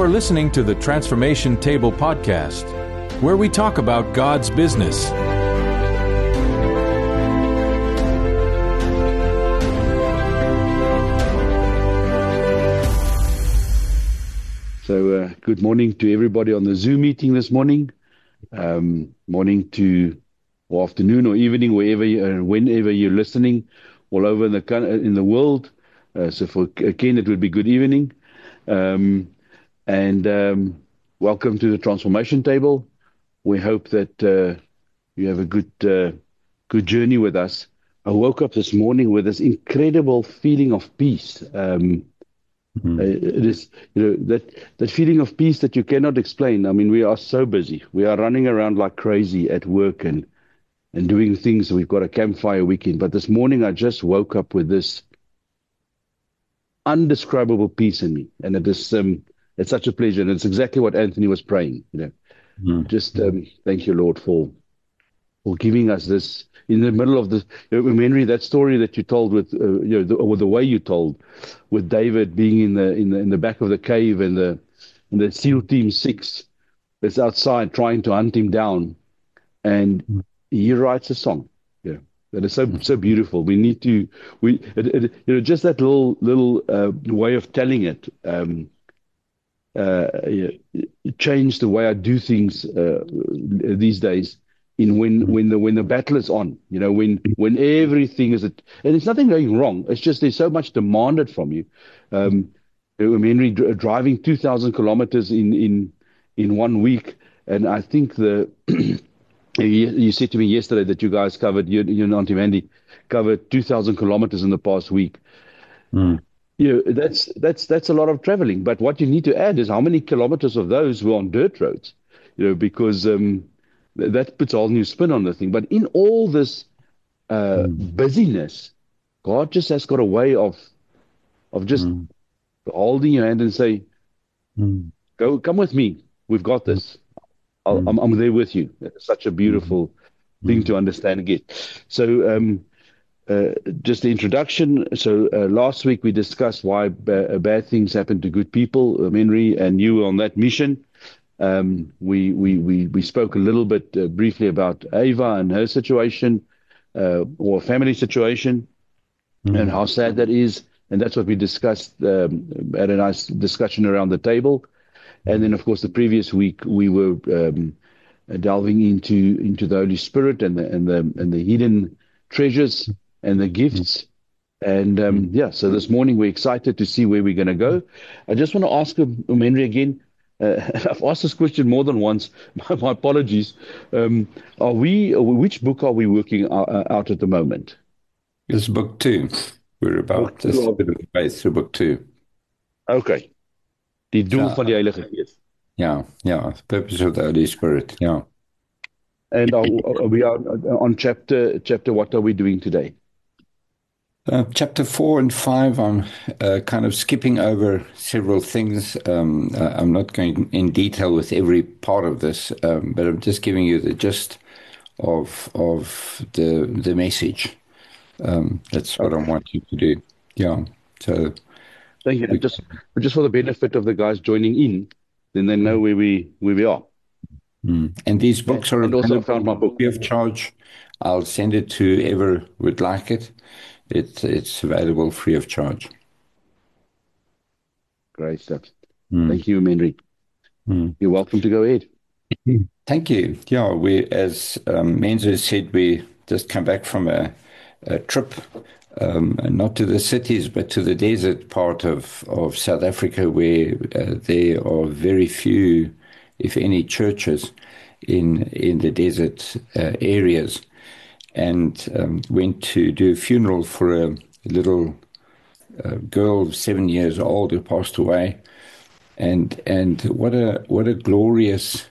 are listening to the Transformation Table podcast, where we talk about God's business. So good morning to everybody on the Zoom meeting this morning. Morning to, or afternoon or evening, whenever you're listening, all over in the world. So for Ken, it would be good evening. And welcome to the Transformation Table. We hope that you have a good journey with us. I woke up this morning with this incredible feeling of peace. It is, that feeling of peace that you cannot explain. I mean, we are so busy. We are running around like crazy at work and doing things. We've got a campfire weekend. But this morning, I just woke up with this undescribable peace in me, and it is it's such a pleasure. And it's exactly what Anthony was praying. Just thank you, Lord, for giving us this. In the middle of this, Henry, that story that you told with, the way you told, with David being in the back of the cave and the SEAL Team 6 that's outside trying to hunt him down, and he writes a song. Yeah, that is so beautiful. We need to just that little way of telling it changed the way I do things these days. When the battle is on, when everything is and there's nothing going wrong. It's just there's so much demanded from you. Henry driving 2,000 kilometers in 1 week, and I think you said to me yesterday that you guys covered, you and Auntie Mandy covered 2,000 kilometers in the past week. That's a lot of traveling. But what you need to add is how many kilometers of those were on dirt roads, because that puts a whole new spin on the thing. But in all this busyness, God just has got a way of just holding your hand and say, come with me. We've got this. I'm there with you. It's such a beautiful thing to understand again. So just the introduction. So last week we discussed why bad things happen to good people. Henry and you were on that mission. We spoke a little bit briefly about Ava and her situation, or family situation, and how sad that is. And that's what we discussed at a nice discussion around the table. And then, of course, the previous week we were delving into the Holy Spirit and the hidden treasures and the gifts. And so this morning we're excited to see where we're going to go. I just want to ask Henry again. I've asked this question more than once. My apologies. Which book are we working out at the moment? It's book 2. We're about this bit of way through book 2. Okay. Die doel van die Heilige Gees. Yeah. The purpose of the Holy Spirit. Yeah. And we are on chapter. What are we doing today? Chapter 4 and 5, I'm kind of skipping over several things. I'm not going in detail with every part of this, but I'm just giving you the gist of the message. That's what I want you to do. Yeah. So thank you. Just for the benefit of the guys joining in, then they know where we are. And these books are also found my book free of charge. I'll send it to whoever would like it. It's available free of charge. Great stuff. Thank you, Henry. You're welcome to go ahead. Thank you. Yeah, we, as Menzo said, we just come back from a trip, not to the cities, but to the desert part of South Africa, where there are very few, if any, churches in the desert areas. And went to do a funeral for a little girl, 7 years old, who passed away. And what a glorious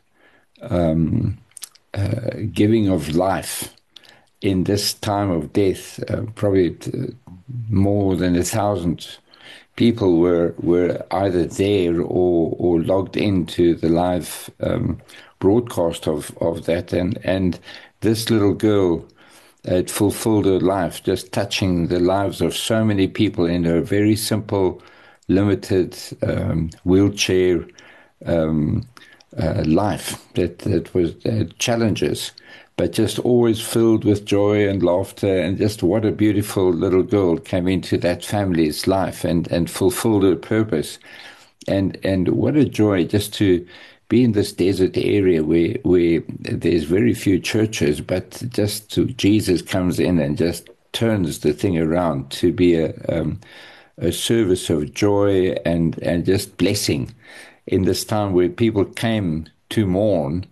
giving of life in this time of death. Probably more than 1,000 people were either there or logged into the live broadcast of that. And this little girl had fulfilled her life, just touching the lives of so many people in her very simple, limited wheelchair life that was challenges, but just always filled with joy and laughter. And just what a beautiful little girl came into that family's life and fulfilled her purpose. And what a joy just to be in this desert area where there's very few churches, but Jesus comes in and just turns the thing around to be a service of joy and just blessing in this time where people came to mourn,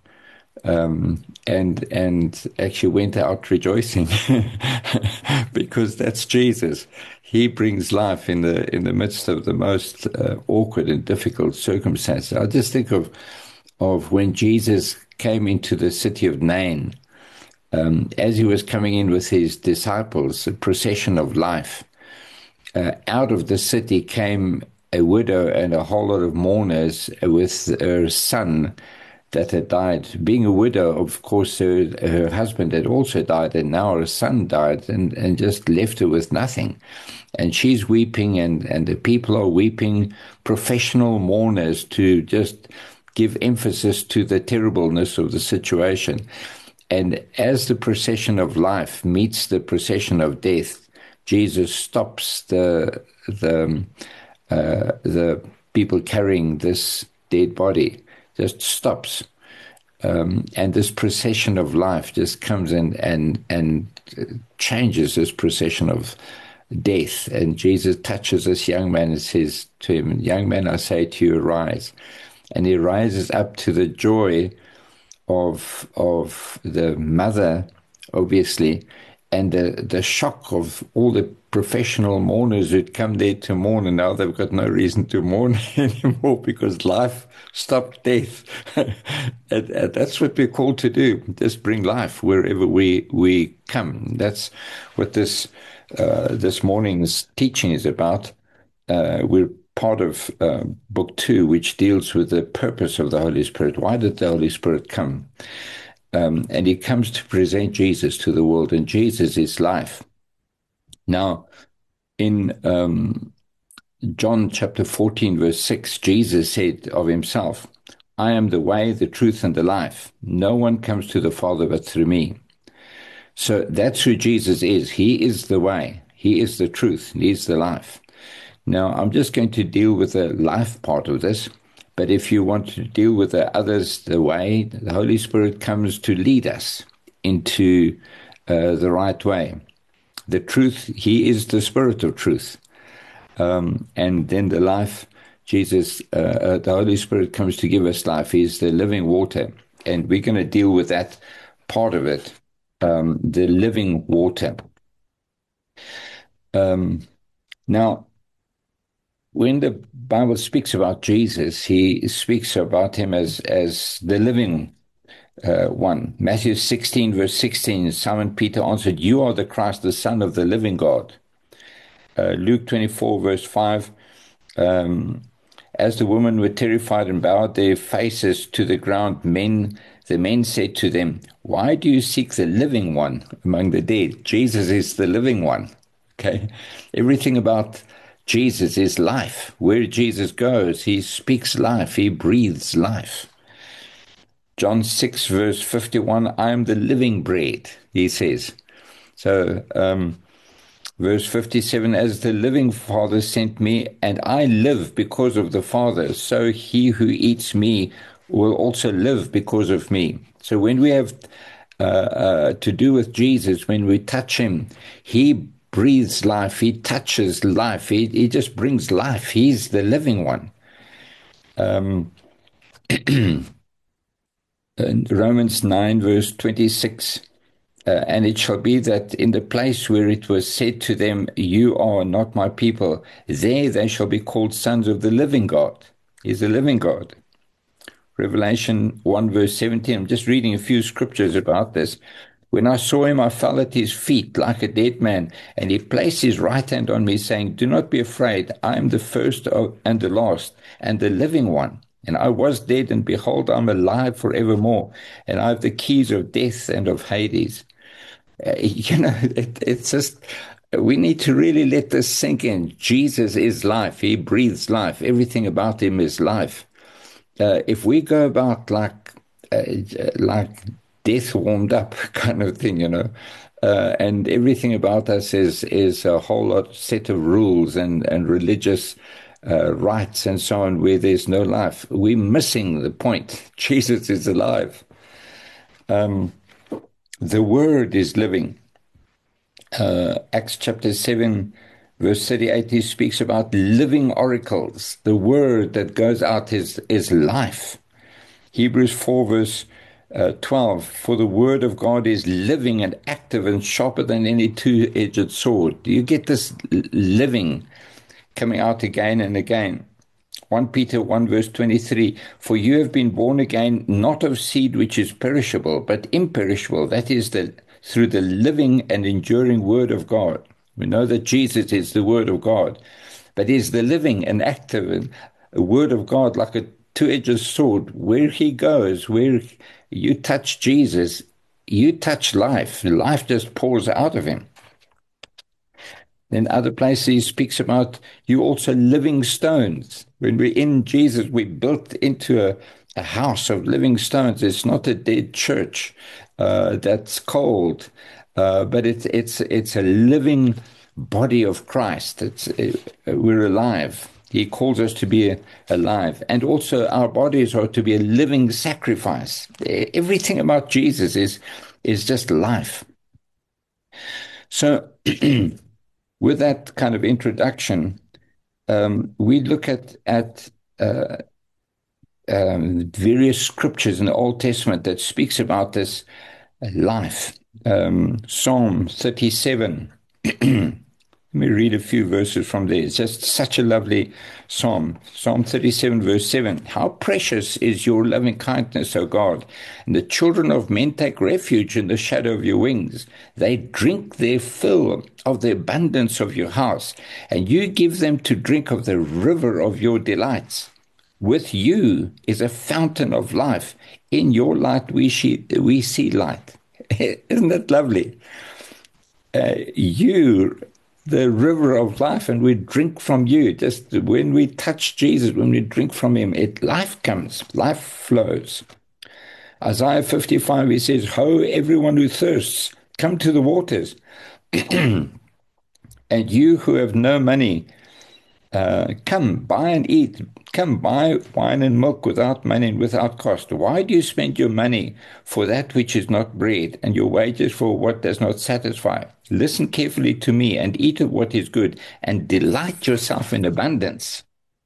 and actually went out rejoicing because that's Jesus. He brings life in the midst of the most awkward and difficult circumstances. I just think of when Jesus came into the city of Nain, as he was coming in with his disciples, a procession of life. Out of the city came a widow and a whole lot of mourners with her son that had died. Being a widow, of course, her husband had also died, and now her son died and just left her with nothing. And she's weeping, and the people are weeping, professional mourners to just give emphasis to the terribleness of the situation. And as the procession of life meets the procession of death, Jesus stops the people carrying this dead body, just stops. And this procession of life just comes in and changes this procession of death. And Jesus touches this young man and says to him, "Young man, I say to you, arise." And he rises up to the joy of the mother, obviously, and the shock of all the professional mourners who'd come there to mourn, and now they've got no reason to mourn anymore because life stopped death. and that's what we're called to do, just bring life wherever we come. That's what this morning's teaching is about. We're part of Book 2, which deals with the purpose of the Holy Spirit. Why did the Holy Spirit come? And he comes to present Jesus to the world, and Jesus is life. Now, in John chapter 14, verse 6, Jesus said of himself, "I am the way, the truth, and the life. No one comes to the Father but through me." So that's who Jesus is. He is the way. He is the truth. He is the life. Now, I'm just going to deal with the life part of this. But if you want to deal with the others, the way, the Holy Spirit comes to lead us into the right way. The truth, he is the Spirit of truth. And then the life, Jesus, the Holy Spirit comes to give us life. He's the living water. And we're going to deal with that part of it, the living water. Now, when the Bible speaks about Jesus, he speaks about him as the living one. Matthew 16, verse 16, Simon Peter answered, "You are the Christ, the Son of the living God." Luke 24, verse 5, as the women were terrified and bowed their faces to the ground, the men said to them, "Why do you seek the living one among the dead?" Jesus is the living one. Okay, everything about Jesus is life. Where Jesus goes, he speaks life. He breathes life. John 6, verse 51, "I am the living bread," he says. So, verse 57, "As the living Father sent me, and I live because of the Father, so he who eats me will also live because of me." So when we have to do with Jesus, when we touch him, he breathes life. He touches life. He just brings life. He's the living one. In Romans 9, verse 26, "And it shall be that in the place where it was said to them, 'You are not my people,' there they shall be called sons of the living God." He's the living God. Revelation 1, verse 17. I'm just reading a few scriptures about this. "When I saw him, I fell at his feet like a dead man, and he placed his right hand on me, saying, 'Do not be afraid. I am the first and the last, and the living one. And I was dead, and behold, I'm alive forevermore, and I have the keys of death and of Hades.'" It's just, we need to really let this sink in. Jesus is life. He breathes life. Everything about him is life. if we go about like death warmed up kind of thing, and everything about us is a whole lot set of rules and religious rites and so on, where there's no life, we're missing the point. Jesus is alive. The Word is living. Acts chapter 7, verse 38, he speaks about living oracles. The Word that goes out is life. Hebrews 4, verse 12, for the Word of God is living and active and sharper than any two-edged sword. Do you get this living coming out again and again? 1 Peter 1 verse 23, for you have been born again, not of seed which is perishable, but imperishable. That is through the living and enduring Word of God. We know that Jesus is the Word of God, but is the living and active Word of God like a two-edged sword. Where he goes, where you touch Jesus, you touch life. Life just pours out of him. In other places, he speaks about you also living stones. When we're in Jesus, we're built into a house of living stones. It's not a dead church that's cold, but it's a living body of Christ. We're alive. He calls us to be alive. And also our bodies are to be a living sacrifice. Everything about Jesus is just life. So with that kind of introduction, we look at various scriptures in the Old Testament that speaks about this life. Psalm 37. Let me read a few verses from there. It's just such a lovely psalm. Psalm 37, verse 7. How precious is your loving kindness, O God! And the children of men take refuge in the shadow of your wings. They drink their fill of the abundance of your house, and you give them to drink of the river of your delights. With you is a fountain of life. In your light we see light. Isn't that lovely? You, the river of life, and we drink from you. Just when we touch Jesus, when we drink from him, life comes, life flows. Isaiah 55, he says, ho, everyone who thirsts, come to the waters. And you who have no money, come, buy and eat. Come, buy wine and milk without money and without cost. Why do you spend your money for that which is not bread, and your wages for what does not satisfy? Listen carefully to me, and eat of what is good, and delight yourself in abundance.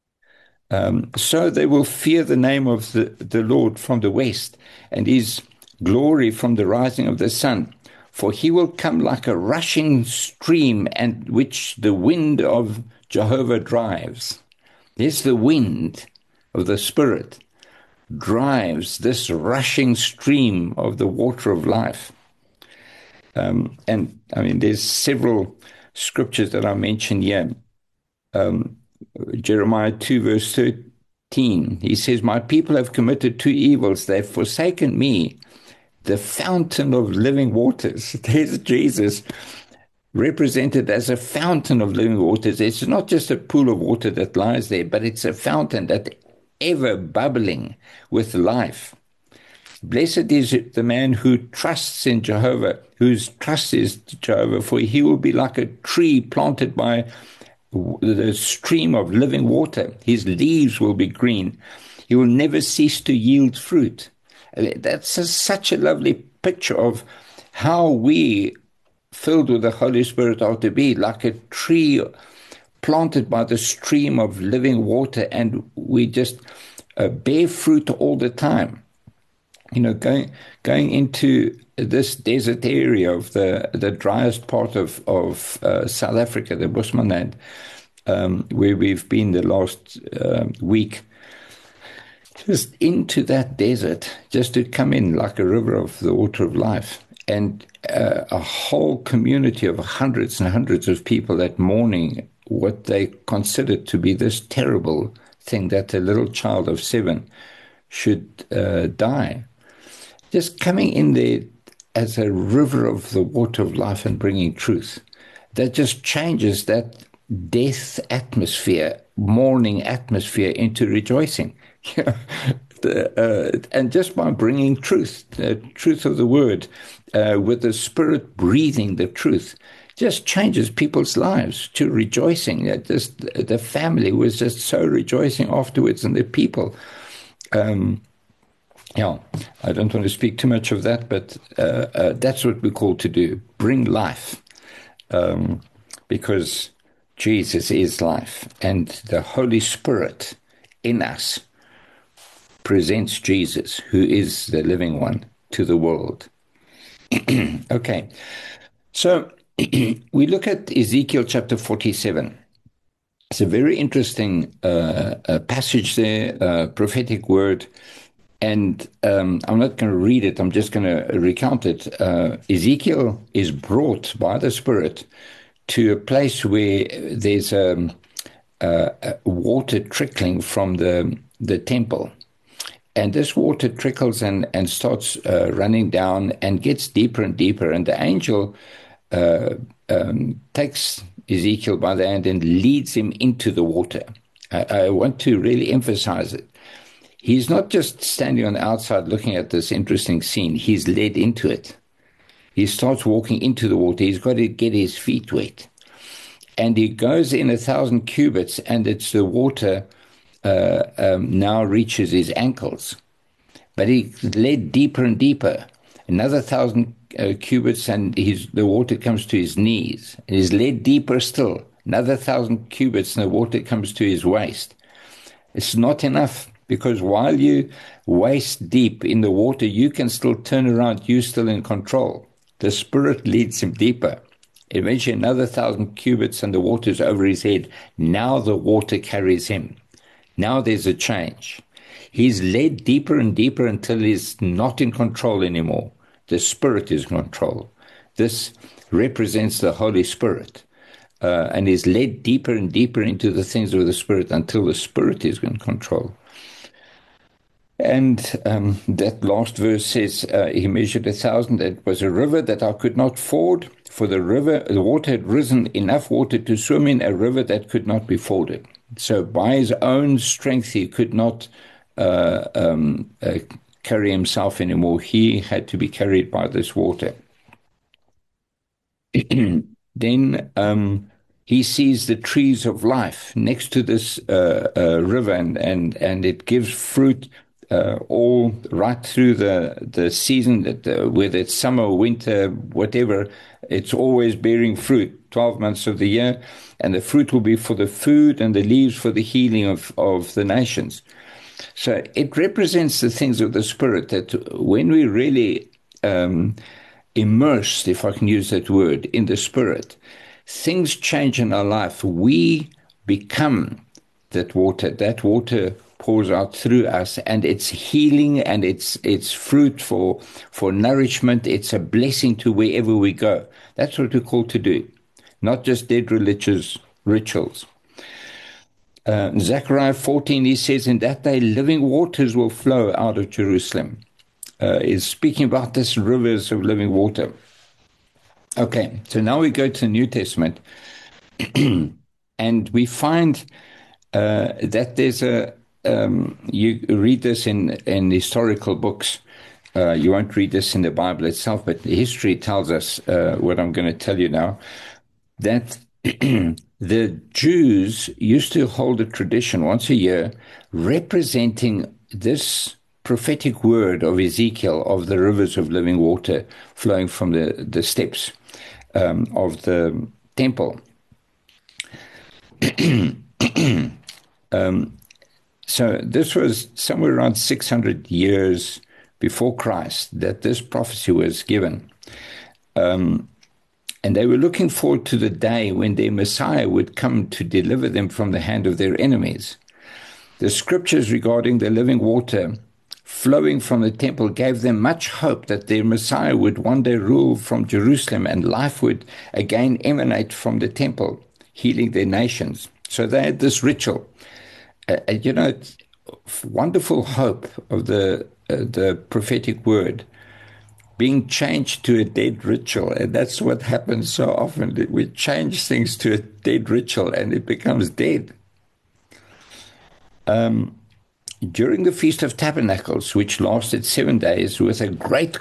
So they will fear the name of the Lord from the west, and his glory from the rising of the sun. For he will come like a rushing stream, and which the wind of Jehovah drives. There's the wind of the Spirit drives this rushing stream of the water of life. And I mean, there's several scriptures that I mentioned here. Jeremiah 2 verse 13, he says, my people have committed two evils. They've forsaken me, the fountain of living waters. There's Jesus represented as a fountain of living waters. It's not just a pool of water that lies there, but it's a fountain that ever bubbling with life. Blessed is the man who trusts in Jehovah, whose trust is Jehovah, for he will be like a tree planted by the stream of living water. His leaves will be green. He will never cease to yield fruit. That's such a lovely picture of how we, filled with the Holy Spirit, are to be like a tree planted by the stream of living water, and we just bear fruit all the time. You know, going into this desert area of the driest part of South Africa, the Bushmanland, where we've been the last week, just into that desert, just to come in like a river of the water of life. And a whole community of hundreds and hundreds of people that morning, what they considered to be this terrible thing, that a little child of 7 should die. Just coming in there as a river of the water of life and bringing truth. That just changes that death atmosphere, mourning atmosphere, into rejoicing. And just by bringing truth, the truth of the word, with the Spirit breathing the truth, just changes people's lives to rejoicing. Just the family was just so rejoicing afterwards, and the people. Yeah, I don't want to speak too much of that, but that's what we're called to do: bring life, because Jesus is life, and the Holy Spirit in us presents Jesus, who is the living one, to the world. Okay, so we look at Ezekiel chapter 47. It's a very interesting passage there, prophetic word. And I'm not going to read it, I'm just going to recount it. Ezekiel is brought by the Spirit to a place where there's water trickling from the temple. And this water trickles and starts running down and gets deeper and deeper. And the angel takes Ezekiel by the hand and leads him into the water. I want to really emphasize it. He's not just standing on the outside looking at this interesting scene. He's led into it. He starts walking into the water. He's got to get his feet wet. And he goes in 1,000 cubits, and it's the water now reaches his ankles. But he led deeper and deeper. Another 1,000 cubits, and the water comes to his knees. And he's led deeper still. Another 1,000 cubits, and the water comes to his waist. It's not enough, because while you waist deep in the water, you can still turn around. You're still in control. The Spirit leads him deeper. Eventually, another 1,000 cubits, and the water's over his head. Now the water carries him. Now there's a change. He's led deeper and deeper until he's not in control anymore. The Spirit is in control. This represents the Holy Spirit. And is led deeper and deeper into the things of the Spirit until the Spirit is in control. And that last verse says, he measured 1,000. It was a river that I could not ford, for the water had risen, enough water to swim in, a river that could not be forded. So by his own strength, he could not carry himself anymore. He had to be carried by this water. Then he sees the trees of life next to this river, and it gives fruit all right through the season, whether it's summer or winter, whatever, it's always bearing fruit, 12 months of the year, and the fruit will be for the food and the leaves for the healing of the nations. So it represents the things of the Spirit, that when we really immersed, if I can use that word, in the Spirit, things change in our life. We become that water. That water pours out through us, and it's healing, and it's fruit for nourishment. It's a blessing to wherever we go. That's what we're called to do, not just dead religious rituals. Zechariah 14, he says, in that day living waters will flow out of Jerusalem. Is speaking about this rivers of living water. Okay, so now we go to the New Testament, and we find that there's you read this in historical books. You won't read this in the Bible itself, but history tells us what I'm going to tell you now, that the Jews used to hold a tradition once a year representing this prophetic word of Ezekiel of the rivers of living water flowing from the steps of the temple. So this was somewhere around 600 years before Christ that this prophecy was given. And they were looking forward to the day when their Messiah would come to deliver them from the hand of their enemies. The scriptures regarding the living water flowing from the temple gave them much hope that their Messiah would one day rule from Jerusalem, and life would again emanate from the temple, healing their nations. So they had this ritual. Wonderful hope of the prophetic word being changed to a dead ritual. And that's what happens so often. We change things to a dead ritual and it becomes dead. during the Feast of Tabernacles, which lasted 7 days, with a great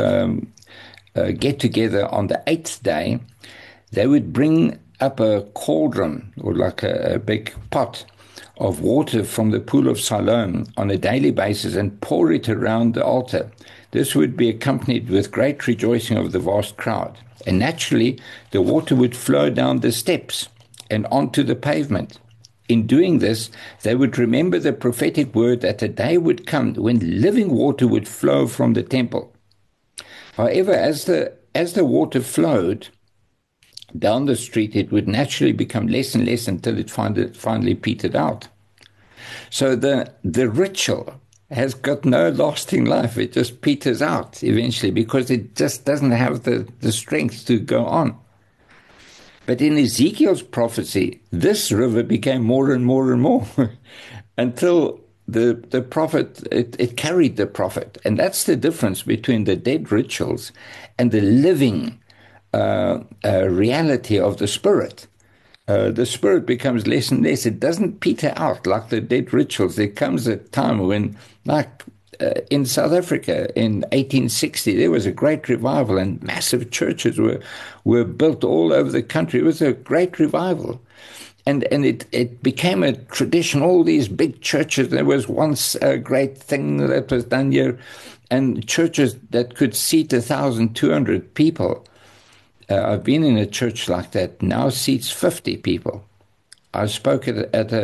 get-together on the 8th day, they would bring up a cauldron, or like a big pot of water from the pool of Siloam on a daily basis and pour it around the altar. This would be accompanied with great rejoicing of the vast crowd. And naturally, the water would flow down the steps and onto the pavement. In doing this, they would remember the prophetic word that a day would come when living water would flow from the temple. However, as the water flowed down the street, it would naturally become less and less until it finally petered out. So the ritual has got no lasting life. It just peters out eventually because it just doesn't have the strength to go on. But in Ezekiel's prophecy, this river became more and more and more until the prophet, it carried the prophet. And that's the difference between the dead rituals and the living reality of the Spirit. The Spirit becomes less and less. It doesn't peter out like the dead rituals. There comes a time when, like in South Africa in 1860, there was a great revival and massive churches were built all over the country. It was a great revival. And it became a tradition, all these big churches. There was once a great thing that was done here, and churches that could seat 1,200 people. I've been in a church like that, now seats 50 people. I spoke in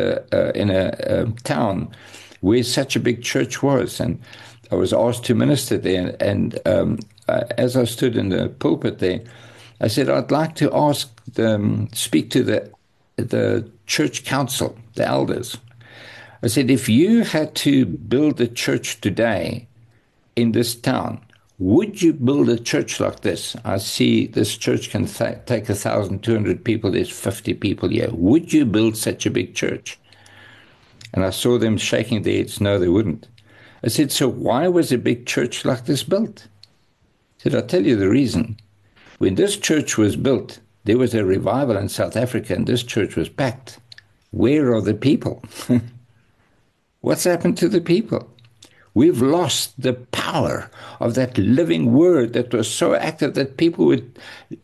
a town where such a big church was, and I was asked to minister there. And as I stood in the pulpit there, I said, I'd like to speak to the church council, the elders. I said, if you had to build a church today in this town, would you build a church like this? I see this church can take 1,200 people. There's 50 people here. Would you build such a big church? And I saw them shaking their heads. No, they wouldn't. I said, so why was a big church like this built? I said, I'll tell you the reason. When this church was built, there was a revival in South Africa, and this church was packed. Where are the people? What's happened to the people? We've lost the power of that living word that was so active that people would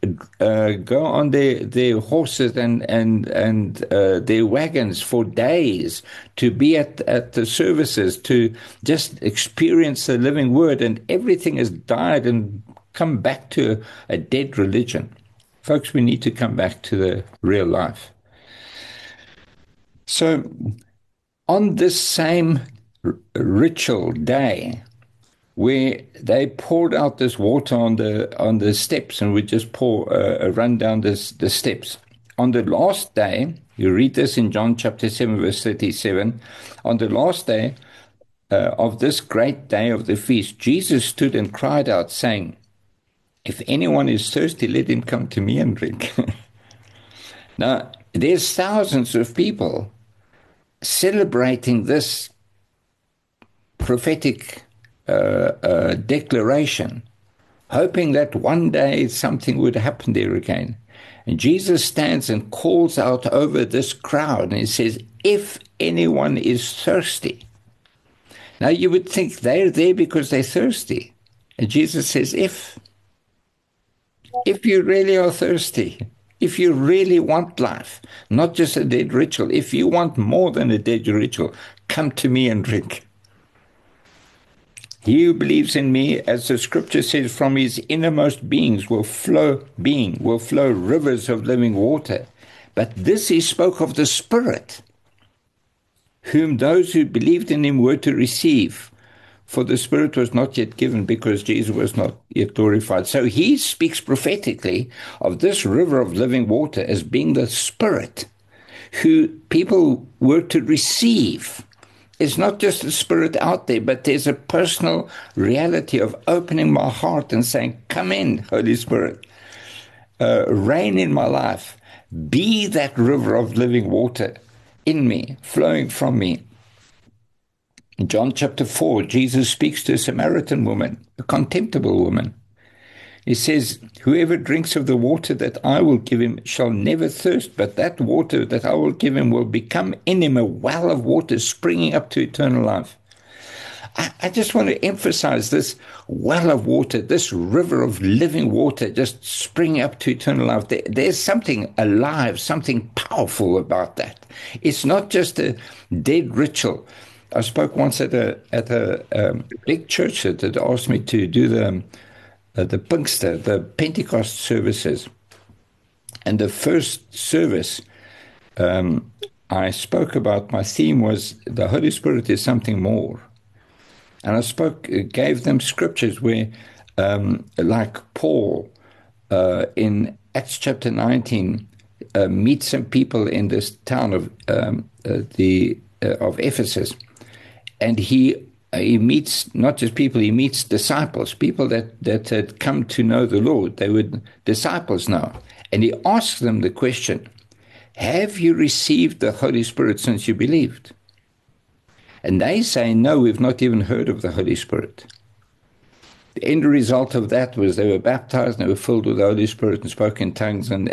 go on their horses and their wagons for days to be at the services, to just experience the living word, and everything has died and come back to a dead religion. Folks, we need to come back to the real life. So on this same ritual day, where they poured out this water on the steps and would just pour run down the steps. On the last day, you read this in John chapter 7, verse 37, on the last day of this great day of the feast, Jesus stood and cried out, saying, if anyone is thirsty, let him come to me and drink. Now, there's thousands of people celebrating this prophetic declaration, hoping that one day something would happen there again. And Jesus stands and calls out over this crowd, and he says, if anyone is thirsty. Now you would think they're there because they're thirsty. And Jesus says, if you really are thirsty, if you really want life, not just a dead ritual, if you want more than a dead ritual, come to me and drink. He who believes in me, as the scripture says, from his innermost beings will flow rivers of living water. But this he spoke of the Spirit, whom those who believed in him were to receive. For the Spirit was not yet given because Jesus was not yet glorified. So he speaks prophetically of this river of living water as being the Spirit who people were to receive. It's not just the Spirit out there, but there's a personal reality of opening my heart and saying, come in, Holy Spirit, reign in my life, be that river of living water in me, flowing from me. In John chapter 4, Jesus speaks to a Samaritan woman, a contemptible woman. He says, whoever drinks of the water that I will give him shall never thirst, but that water that I will give him will become in him a well of water springing up to eternal life. I just want to emphasize this well of water, this river of living water just springing up to eternal life. There's something alive, something powerful about that. It's not just a dead ritual. I spoke once at a big church that had asked me to do the Pinkster, the Pentecost services. And the first service, I spoke about, my theme was the Holy Spirit is something more. And I gave them scriptures where, like Paul in Acts chapter 19, meets some people in this town of Ephesus, and he meets not just people, he meets disciples, people that had come to know the Lord. They were disciples now, and he asks them the question, "Have you received the Holy Spirit since you believed?" And they say, no, we've not even heard of the Holy Spirit. The end result of that was they were baptized and they were filled with the Holy Spirit and spoke in tongues, and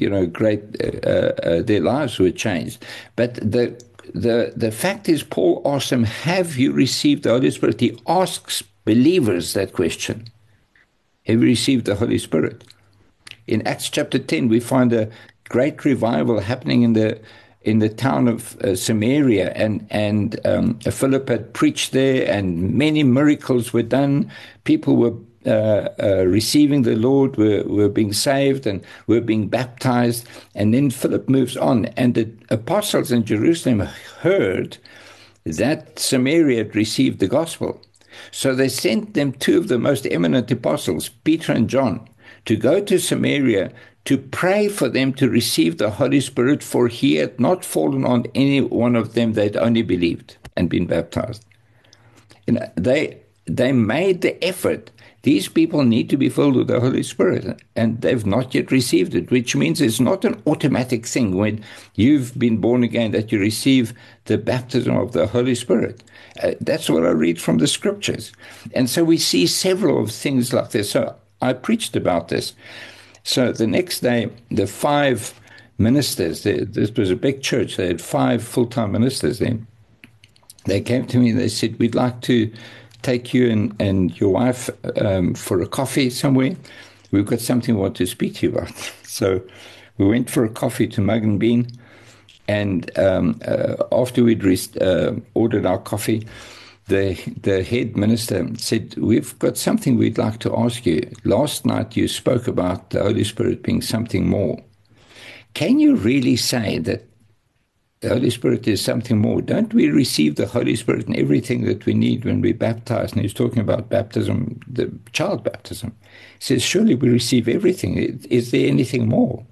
their lives were changed. But the fact is, Paul asks them, have you received the Holy Spirit? He asks believers that question. Have you received the Holy Spirit? In Acts chapter 10, we find a great revival happening in the town of Samaria, and Philip had preached there, and many miracles were done. People were receiving the Lord, were being saved, and were being baptized. And then Philip moves on, and the apostles in Jerusalem heard that Samaria had received the gospel. So they sent them two of the most eminent apostles, Peter and John, to go to Samaria to pray for them to receive the Holy Spirit, for he had not fallen on any one of them. They'd only believed and been baptized. And they made the effort. These people need to be filled with the Holy Spirit, and they've not yet received it, which means it's not an automatic thing when you've been born again that you receive the baptism of the Holy Spirit. That's what I read from the scriptures. And so we see several of things like this. So I preached about this. So the next day, the 5 ministers, this was a big church, they had 5 full-time ministers then. They came to me and they said, we'd like to take you and your wife for a coffee somewhere. We've got something we want to speak to you about. So we went for a coffee to Mug and Bean, and after we'd ordered our coffee, the head minister said, we've got something we'd like to ask you. Last night you spoke about the Holy Spirit being something more. Can you really say that the Holy Spirit is something more? Don't we receive the Holy Spirit and everything that we need when we baptize? And he's talking about baptism, the child baptism. He says, surely we receive everything. Is there anything more?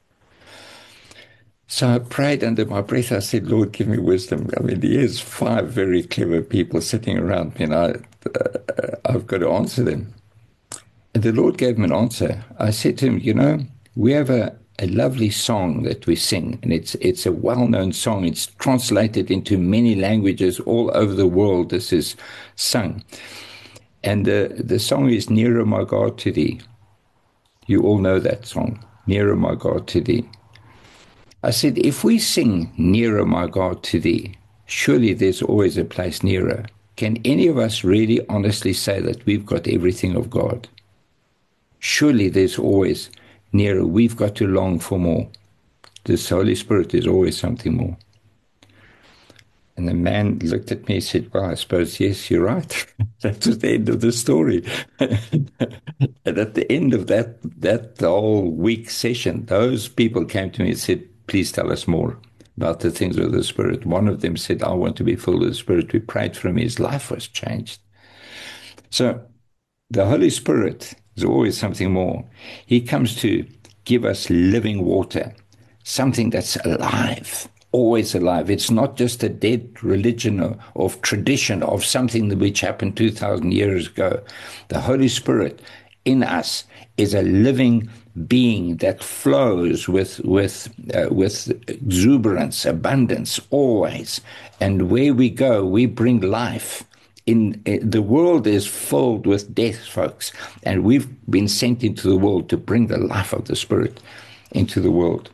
So I prayed under my breath. I said, Lord, give me wisdom. I mean, here's 5 very clever people sitting around me, and I've got to answer them. And the Lord gave me an answer. I said to him, we have a lovely song that we sing, and it's a well-known song. It's translated into many languages all over the world. This is sung. And the song is Nearer, My God, to Thee. You all know that song, Nearer, My God, to Thee. I said, if we sing Nearer, My God, to Thee, surely there's always a place nearer. Can any of us really honestly say that we've got everything of God? Surely there's always nearer. We've got to long for more. This Holy Spirit is always something more. And the man looked at me and said, well, I suppose, yes, you're right. That was the end of the story. And at the end of that whole week session, those people came to me and said, please tell us more about the things of the Spirit. One of them said, I want to be full of the Spirit. We prayed for him. His life was changed. So the Holy Spirit is always something more. He comes to give us living water, something that's alive, always alive. It's not just a dead religion of tradition of something which happened 2,000 years ago. The Holy Spirit in us is a living being that flows with exuberance, abundance, always. And where we go, we bring life The world is filled with death, folks, and we've been sent into the world to bring the life of the Spirit into the world.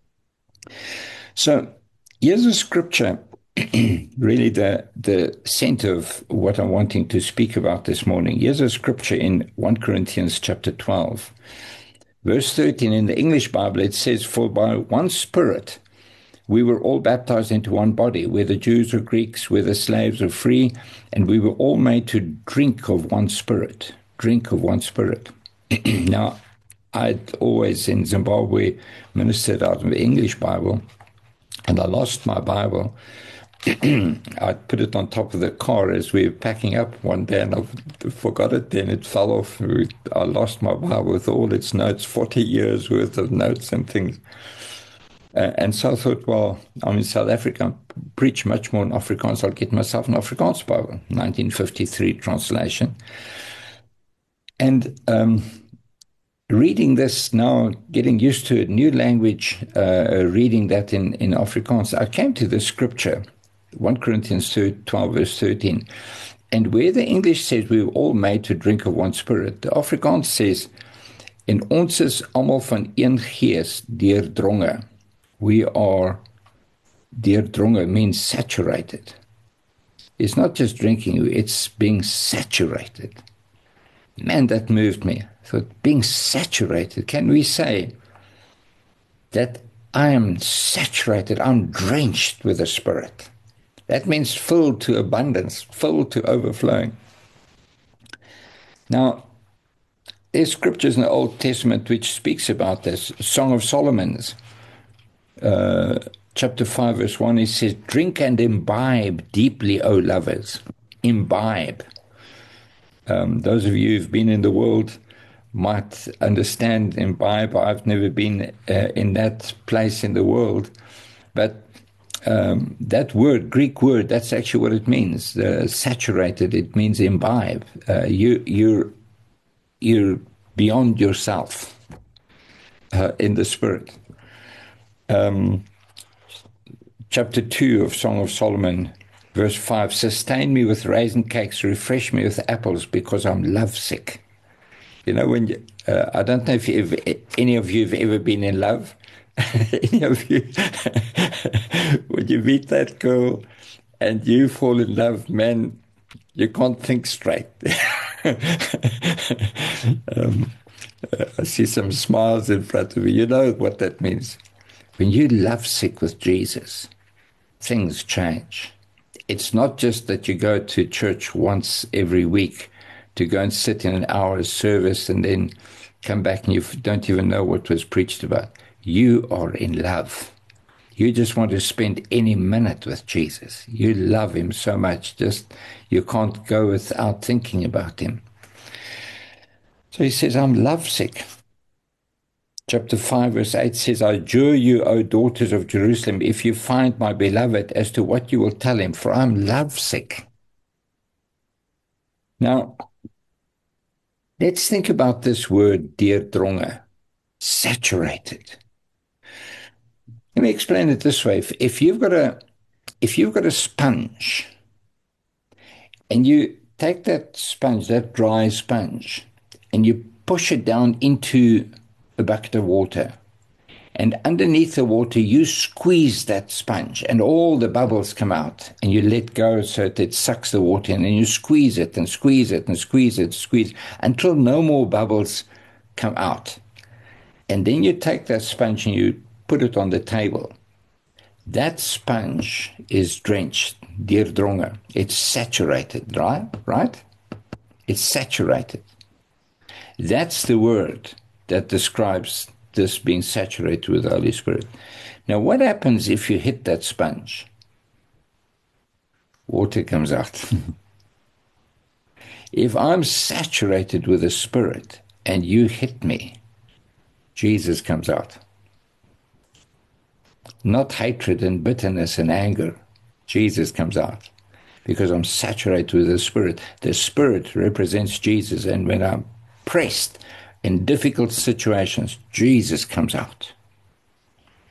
So here's a scripture, really the center of what I'm wanting to speak about this morning. Here's a scripture in 1 Corinthians chapter 12, verse 13. In the English Bible, it says, "For by one Spirit we were all baptized into one body, whether Jews or Greeks, whether slaves or free, and we were all made to drink of one Spirit." Drink of one Spirit. Now, I'd always in Zimbabwe ministered out of the English Bible, and I lost my Bible. I put it on top of the car as we were packing up one day, and I forgot it. Then it fell off. I lost my Bible with all its notes, 40 years worth of notes and things. And so I thought, well, I'm in South Africa, I preach much more in Afrikaans. I'll get myself an Afrikaans Bible, 1953 translation. And reading this now, getting used to a new language, reading that in Afrikaans, I came to the scripture, 1 Corinthians 12, verse 13. And where the English says we were all made to drink of one Spirit, the Afrikaans says, "En ons is almal van een gees deurdronge." We are deurdronge, means saturated. It's not just drinking, it's being saturated. Man, that moved me. I thought, being saturated, can we say that I am saturated, I'm drenched with the Spirit? That means filled to abundance, filled to overflowing. Now, there's scriptures in the Old Testament which speaks about this. Song of Solomon's, chapter 5, verse 1, it says, "Drink and imbibe deeply, O lovers." Imbibe. Those of you who've been in the world might understand imbibe. I've never been in that place in the world. But that word, Greek word, that's actually what it means. Saturated, it means imbibe. You're beyond yourself in the Spirit. Chapter 2 of Song of Solomon, verse 5, "Sustain me with raisin cakes, refresh me with apples, because I'm lovesick." You know, when you, I don't know if any of you have ever been in love. Any of you, when you meet that girl and you fall in love, man, you can't think straight. I see some smiles in front of me. You know what that means. When you lovesick with Jesus, things change. It's not just that you go to church once every week to go and sit in an hour's service and then come back and you don't even know what was preached about. You are in love. You just want to spend any minute with Jesus. You love him so much, just you can't go without thinking about him. So he says, I'm lovesick. Chapter 5, verse 8 says, "I adjure you, O daughters of Jerusalem, if you find my beloved, as to what you will tell him, for I'm lovesick." Now, let's think about this word, deurdronge, saturated. Let me explain it this way. If you've got a sponge, and you take that sponge, that dry sponge, and you push it down into a bucket of water, and underneath the water you squeeze that sponge and all the bubbles come out, and you let go so that it sucks the water in, and you squeeze it and squeeze it and squeeze it, squeeze until no more bubbles come out. And then you take that sponge and you put it on the table. That sponge is drenched, deurdronge. It's saturated, right? It's saturated. That's the word that describes this being saturated with the Holy Spirit. Now, what happens if you hit that sponge? Water comes out. If I'm saturated with the Spirit and you hit me, Jesus comes out. Not hatred and bitterness and anger. Jesus comes out because I'm saturated with the Spirit. The Spirit represents Jesus, and when I'm pressed in difficult situations, Jesus comes out.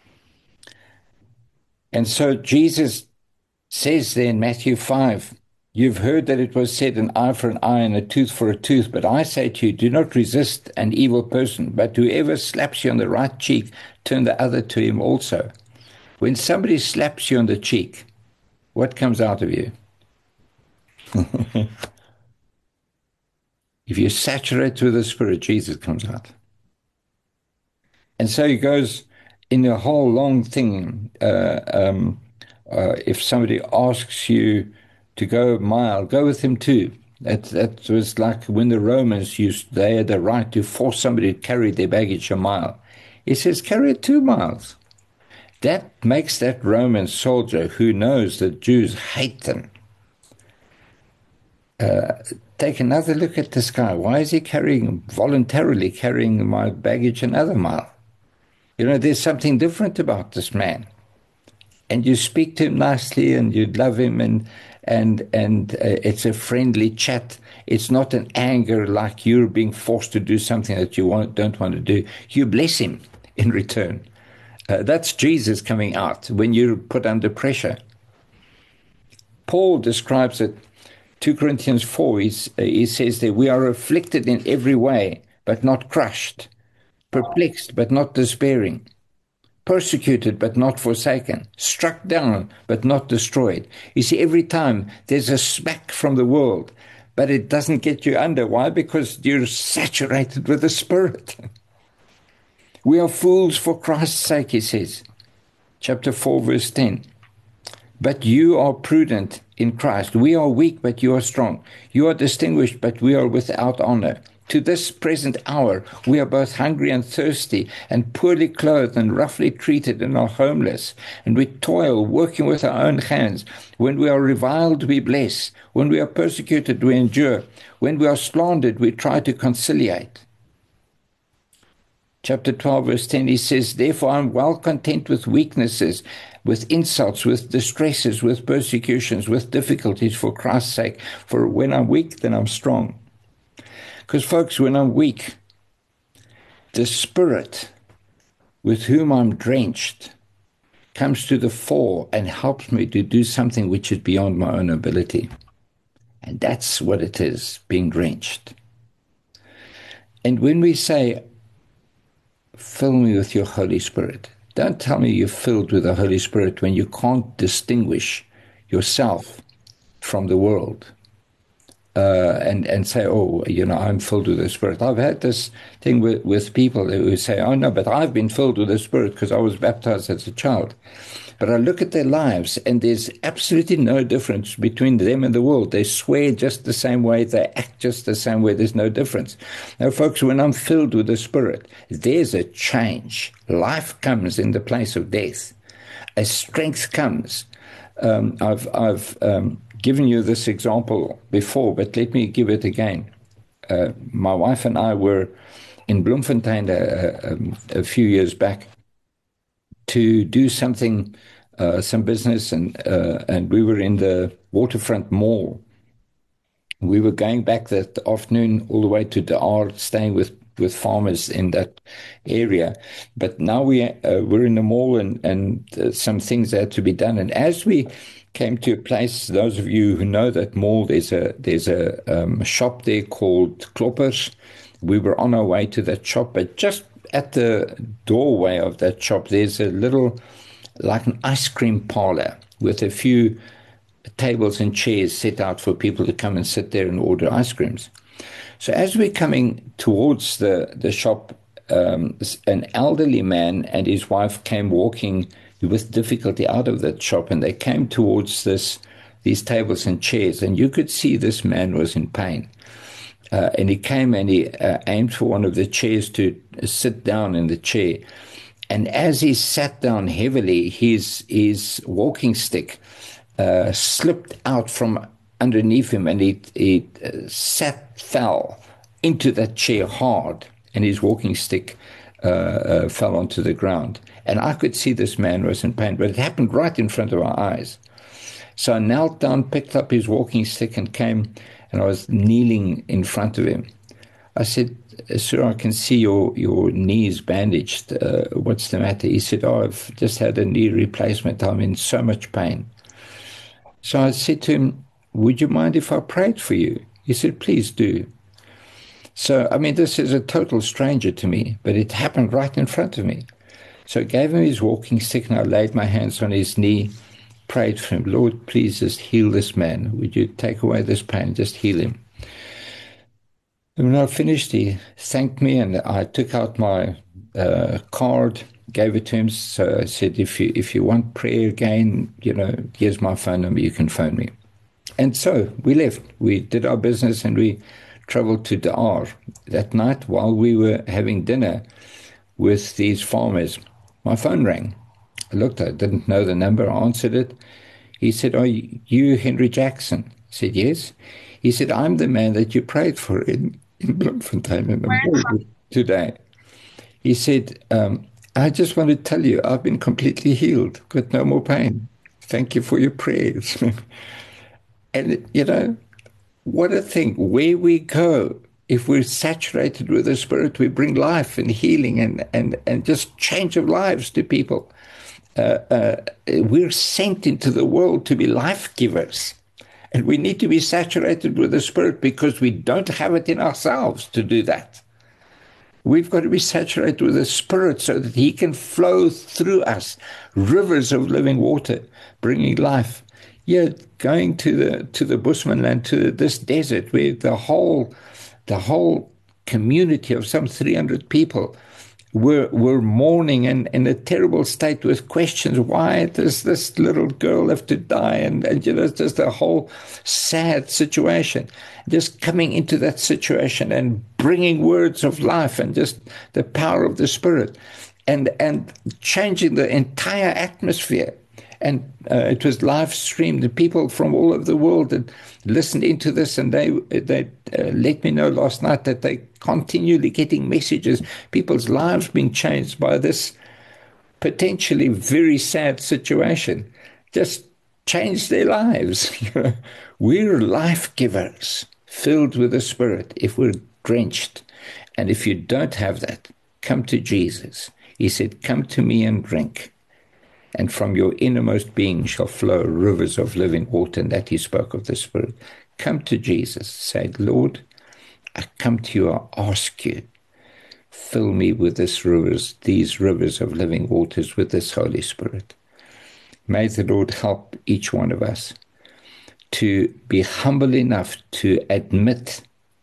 And so Jesus says there in Matthew 5, You've heard that it was said, an eye for an eye and a tooth for a tooth. But I say to you, do not resist an evil person, but whoever slaps you on the right cheek, turn the other to him also. When somebody slaps you on the cheek, what comes out of you? If you saturate with the Spirit, Jesus comes out. And so he goes in a whole long thing. If somebody asks you to go a mile, go with him too. That was like when the Romans they had the right to force somebody to carry their baggage a mile. He says, carry it 2 miles. That makes that Roman soldier who knows that Jews hate them take another look at this guy. Why is he voluntarily carrying my baggage another mile? You know, there's something different about this man. And you speak to him nicely and you love him and it's a friendly chat. It's not an anger like you're being forced to do something that you don't want to do. You bless him in return. That's Jesus coming out when you're put under pressure. Paul describes it, 2 Corinthians 4, he says that we are afflicted in every way, but not crushed, perplexed, but not despairing, persecuted, but not forsaken, struck down, but not destroyed. You see, every time there's a smack from the world, but it doesn't get you under. Why? Because you're saturated with the Spirit. We are fools for Christ's sake, he says. Chapter 4, verse 10. But you are prudent in Christ. We are weak, but you are strong. You are distinguished, but we are without honor. To this present hour, we are both hungry and thirsty, and poorly clothed and roughly treated, and are homeless. And we toil, working with our own hands. When we are reviled, we bless. When we are persecuted, we endure. When we are slandered, we try to conciliate. Chapter 12, verse 10, he says, therefore I am well content with weaknesses, with insults, with distresses, with persecutions, with difficulties for Christ's sake. For when I'm weak, then I'm strong. Because, folks, when I'm weak, the Spirit with whom I'm drenched comes to the fore and helps me to do something which is beyond my own ability. And that's what it is, being drenched. And when we say, fill me with your Holy Spirit, don't tell me you're filled with the Holy Spirit when you can't distinguish yourself from the world. And say, oh, you know, I'm filled with the Spirit. I've had this thing with people who say, oh, no, but I've been filled with the Spirit because I was baptized as a child. But I look at their lives, and there's absolutely no difference between them and the world. They swear just the same way. They act just the same way. There's no difference. Now, folks, when I'm filled with the Spirit, there's a change. Life comes in the place of death. A strength comes. I've given you this example before, but let me give it again. My wife and I were in Bloemfontein a few years back to do something, some business, and we were in the Waterfront Mall. We were going back that afternoon all the way to De Aar, staying with farmers in that area. But now we're in the mall, and some things had to be done. And as we came to a place, those of you who know that mall, there's a shop there called Kloppers. We were on our way to that shop, but just at the doorway of that shop, there's a little, like an ice cream parlor with a few tables and chairs set out for people to come and sit there and order ice creams. So as we're coming towards the shop, an elderly man and his wife came walking with difficulty out of that shop, and they came towards these tables and chairs, and you could see this man was in pain. And he came and he aimed for one of the chairs to sit down in the chair. And as he sat down heavily, his walking stick slipped out from underneath him, and he fell into that chair hard, and his walking stick fell onto the ground. And I could see this man was in pain, but it happened right in front of our eyes. So I knelt down, picked up his walking stick, and came, and I was kneeling in front of him. I said, sir, I can see your knees bandaged. What's the matter? He said, oh, I've just had a knee replacement. I'm in so much pain. So I said to him, would you mind if I prayed for you? He said, please do. So, I mean, this is a total stranger to me, but it happened right in front of me. So I gave him his walking stick, and I laid my hands on his knee, prayed for him. Lord, please just heal this man. Would you take away this pain? Just heal him. And when I finished, he thanked me, and I took out my card, gave it to him. So I said, if you want prayer again, here's my phone number. You can phone me. And so we left. We did our business, and we traveled to Daar. That night, while we were having dinner with these farmers, my phone rang. I looked, I didn't know the number, I answered it. He said, are you Henry Jackson? I said, yes. He said, I'm the man that you prayed for in Bloemfontein in the morning today. He said, I just want to tell you, I've been completely healed, got no more pain. Thank you for your prayers. And, what a thing. Where we go, if we're saturated with the Spirit, we bring life and healing and just change of lives to people. We're sent into the world to be life givers. And we need to be saturated with the Spirit because we don't have it in ourselves to do that. We've got to be saturated with the Spirit so that He can flow through us, rivers of living water, bringing life. Yeah, going to the Bushmanland, to this desert where the whole community of some 300 people were mourning and in a terrible state with questions. Why does this little girl have to die? And it's just a whole sad situation. Just coming into that situation and bringing words of life and just the power of the Spirit and changing the entire atmosphere. And it was live streamed. The people from all over the world had listened into this, and they let me know last night that they continually getting messages, people's lives being changed by this potentially very sad situation. Just change their lives. We're life givers, filled with the Spirit, if we're drenched. And if you don't have that, come to Jesus. He said, come to me and drink. And from your innermost being shall flow rivers of living water. And that He spoke of the Spirit. Come to Jesus. Say, Lord, I come to you, I ask you, fill me with these rivers of living waters with this Holy Spirit. May the Lord help each one of us to be humble enough to admit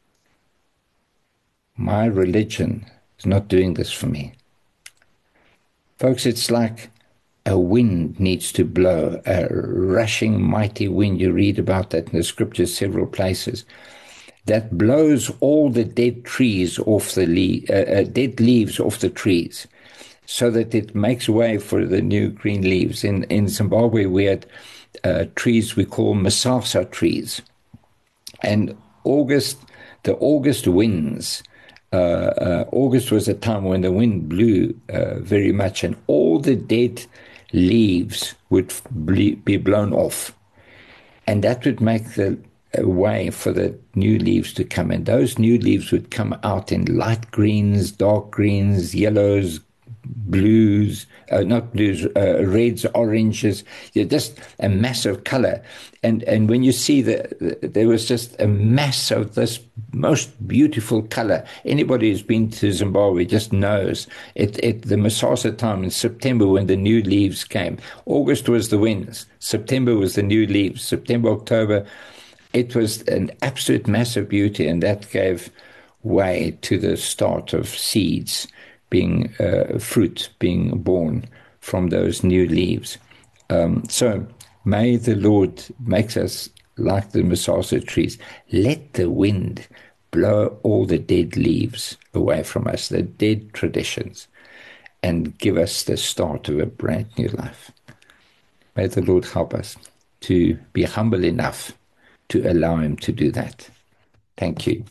my religion is not doing this for me. Folks, it's like a wind needs to blow, a rushing mighty wind. You read about that in the scriptures several places. That blows all the dead trees off dead leaves off the trees, so that it makes way for the new green leaves. In Zimbabwe, we had trees we call Masasa trees, and the August winds. August was a time when the wind blew very much, and all the dead leaves would be blown off, and that would make the way for the new leaves to come. And those new leaves would come out in light greens, dark greens, yellows, blues, reds, oranges, just a mass of color. And when you see there was just a mass of this most beautiful color. Anybody who's been to Zimbabwe just knows it. The Masasa time in September, when the new leaves came. August was the winds. September was the new leaves. September, October, it was an absolute massive beauty, and that gave way to the start of seeds being fruit being born from those new leaves. So may the Lord make us like the Masasa trees. Let the wind blow all the dead leaves away from us, the dead traditions, and give us the start of a brand new life. May the Lord help us to be humble enough to allow Him to do that. Thank you.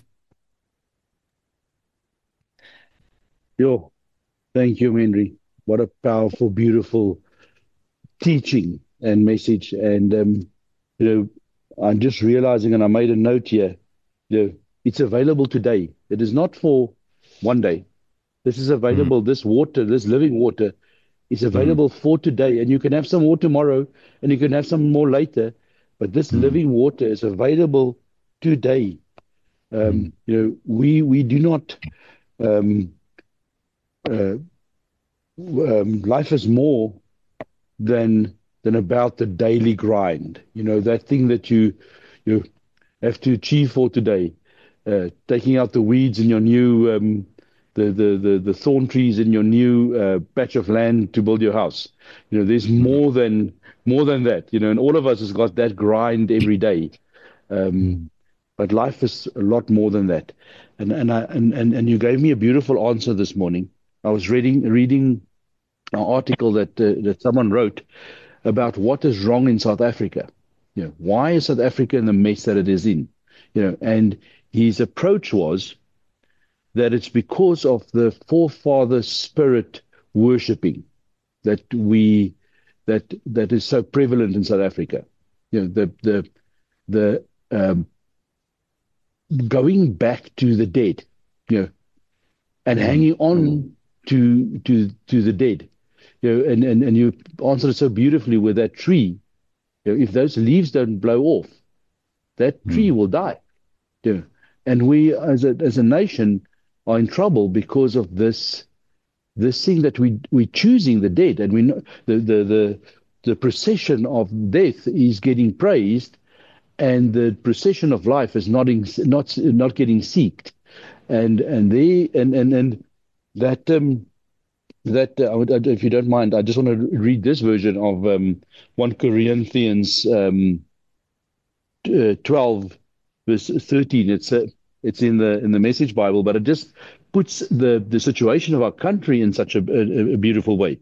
Yo, thank you, Henry. What a powerful, beautiful teaching and message. And, I'm just realizing, and I made a note here, it's available today. It is not for one day. This is available, this water, this living water is available for today. And you can have some more tomorrow, and you can have some more later. but this living water is available today. We do not. Um, Life is more than about the daily grind. That thing that you have to achieve for today. Taking out the weeds in your new the thorn trees in your new patch of land to build your house. There's more than that. And all of us has got that grind every day. But life is a lot more than that. And you gave me a beautiful answer this morning. I was reading an article that someone wrote about what is wrong in South Africa. Why is South Africa in the mess that it is in? And his approach was that it's because of the forefather spirit worshipping that is so prevalent in South Africa. The going back to the dead, and hanging on to the dead. And you answered it so beautifully with that tree. If those leaves don't blow off, that tree will die. And we, as a nation, are in trouble because of this thing that we're choosing the dead, and we know the procession of death is getting praised, and the procession of life is not getting seeked, and that if you don't mind, I just want to read this version of 1 Corinthians 12 verse 13. It's in the Message Bible, but it just puts the situation of our country in such a beautiful way.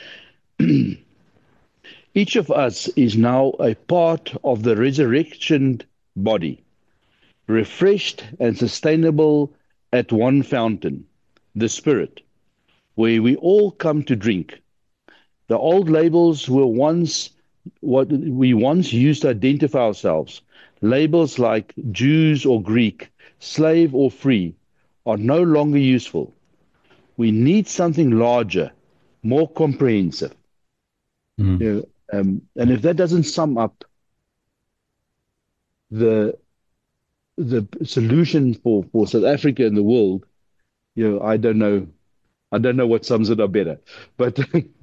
Each of us is now a part of the resurrection body, refreshed and sustainable at one fountain, the Spirit, where we all come to drink. The old labels were what we once used to identify ourselves. Labels like Jews or Greek, slave or free, are no longer useful. We need something larger, more comprehensive. And if that doesn't sum up the solution for South Africa and the world, I don't know what sums it up better. But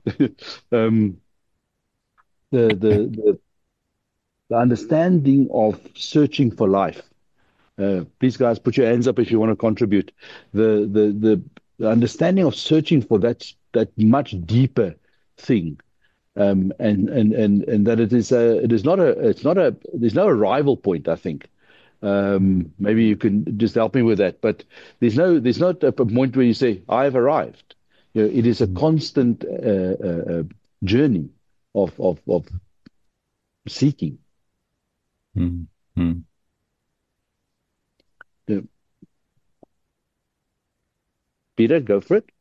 the understanding of searching for life. Please, guys, put your hands up if you want to contribute. The understanding of searching for that much deeper thing, and that there's no arrival point, I think. Maybe you can just help me with that. But there's not a point where you say, I've arrived. It is a constant journey of seeking. Peter, go for it.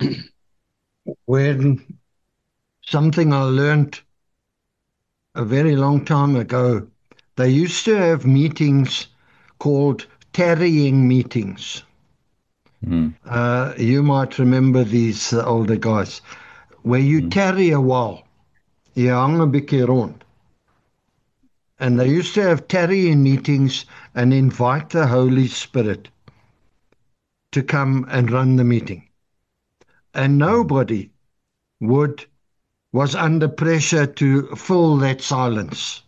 When something I learned a very long time ago, they used to have meetings called tarrying meetings. You might remember these older guys, where you tarry a while. You hang 'n bietjie rond. And they used to have tarrying meetings and invite the Holy Spirit to come and run the meeting. And nobody was under pressure to fill that silence.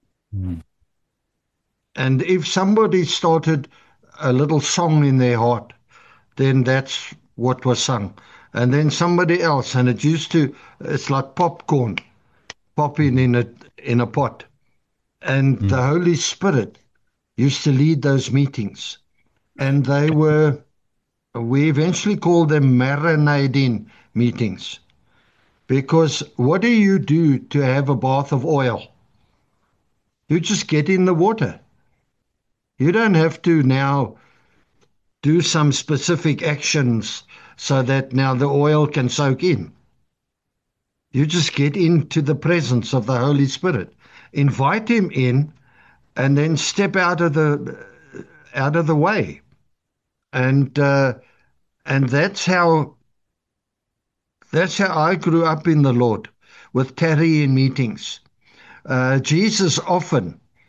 And if somebody started a little song in their heart, then that's what was sung. And then somebody else, and it's like popcorn, popping in a pot. And the Holy Spirit used to lead those meetings. And we eventually called them marinading meetings. Because what do you do to have a bath of oil? You just get in the water. You don't have to now do some specific actions so that now the oil can soak in. You just get into the presence of the Holy Spirit, invite him in, and then step out of the way. And that's how I grew up in the Lord, with tarrying meetings. Jesus often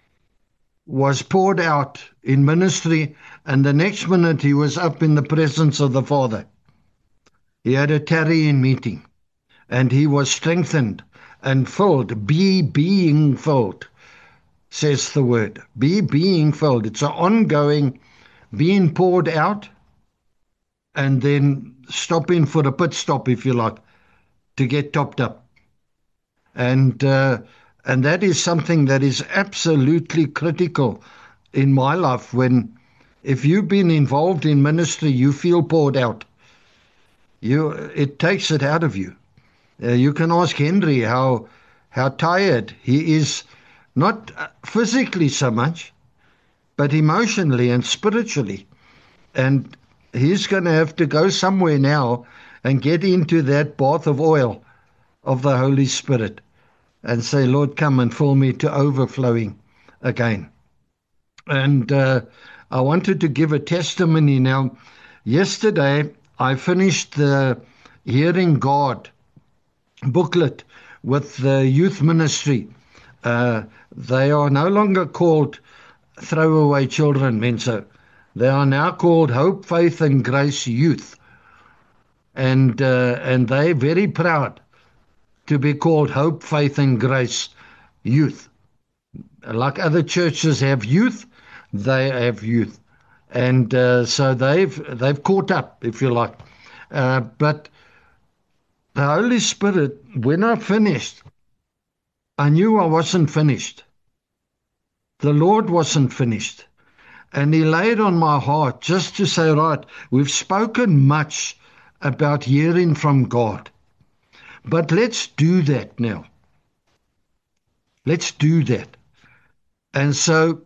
was poured out in ministry, and the next minute he was up in the presence of the Father. He had a tarrying meeting, and he was strengthened and filled. Be being filled, says the word. Be being filled. It's an ongoing being poured out, and then stopping for a pit stop, if you like, to get topped up. And that is something that is absolutely critical in my life. When, if you've been involved in ministry, you feel poured out. It takes it out of you. You can ask Henry how tired he is, not physically so much, but emotionally and spiritually. And he's going to have to go somewhere now and get into that bath of oil of the Holy Spirit and say, Lord, come and fill me to overflowing again. And I wanted to give a testimony now. Yesterday, I finished the Hearing God booklet with the youth ministry. They are no longer called throwaway children, Menzo. They are now called Hope, Faith and Grace Youth. And they're very proud to be called Hope, Faith and Grace Youth. Like other churches have youth, they have youth. And so they've caught up, if you like. But the Holy Spirit, when I finished, I knew I wasn't finished. The Lord wasn't finished. And He laid on my heart just to say, right, we've spoken much about hearing from God, but let's do that now. Let's do that. And so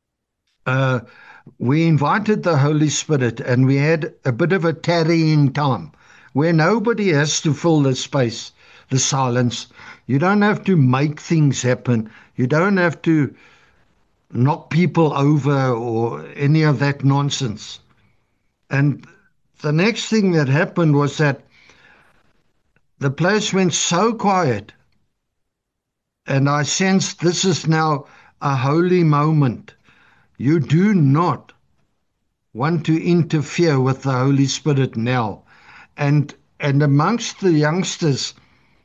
we invited the Holy Spirit, and we had a bit of a tarrying time where nobody has to fill the space, the silence. You don't have to make things happen. You don't have to knock people over or any of that nonsense. And the next thing that happened was that the place went so quiet, and I sensed this is now a holy moment. You do not want to interfere with the Holy Spirit now. And amongst the youngsters,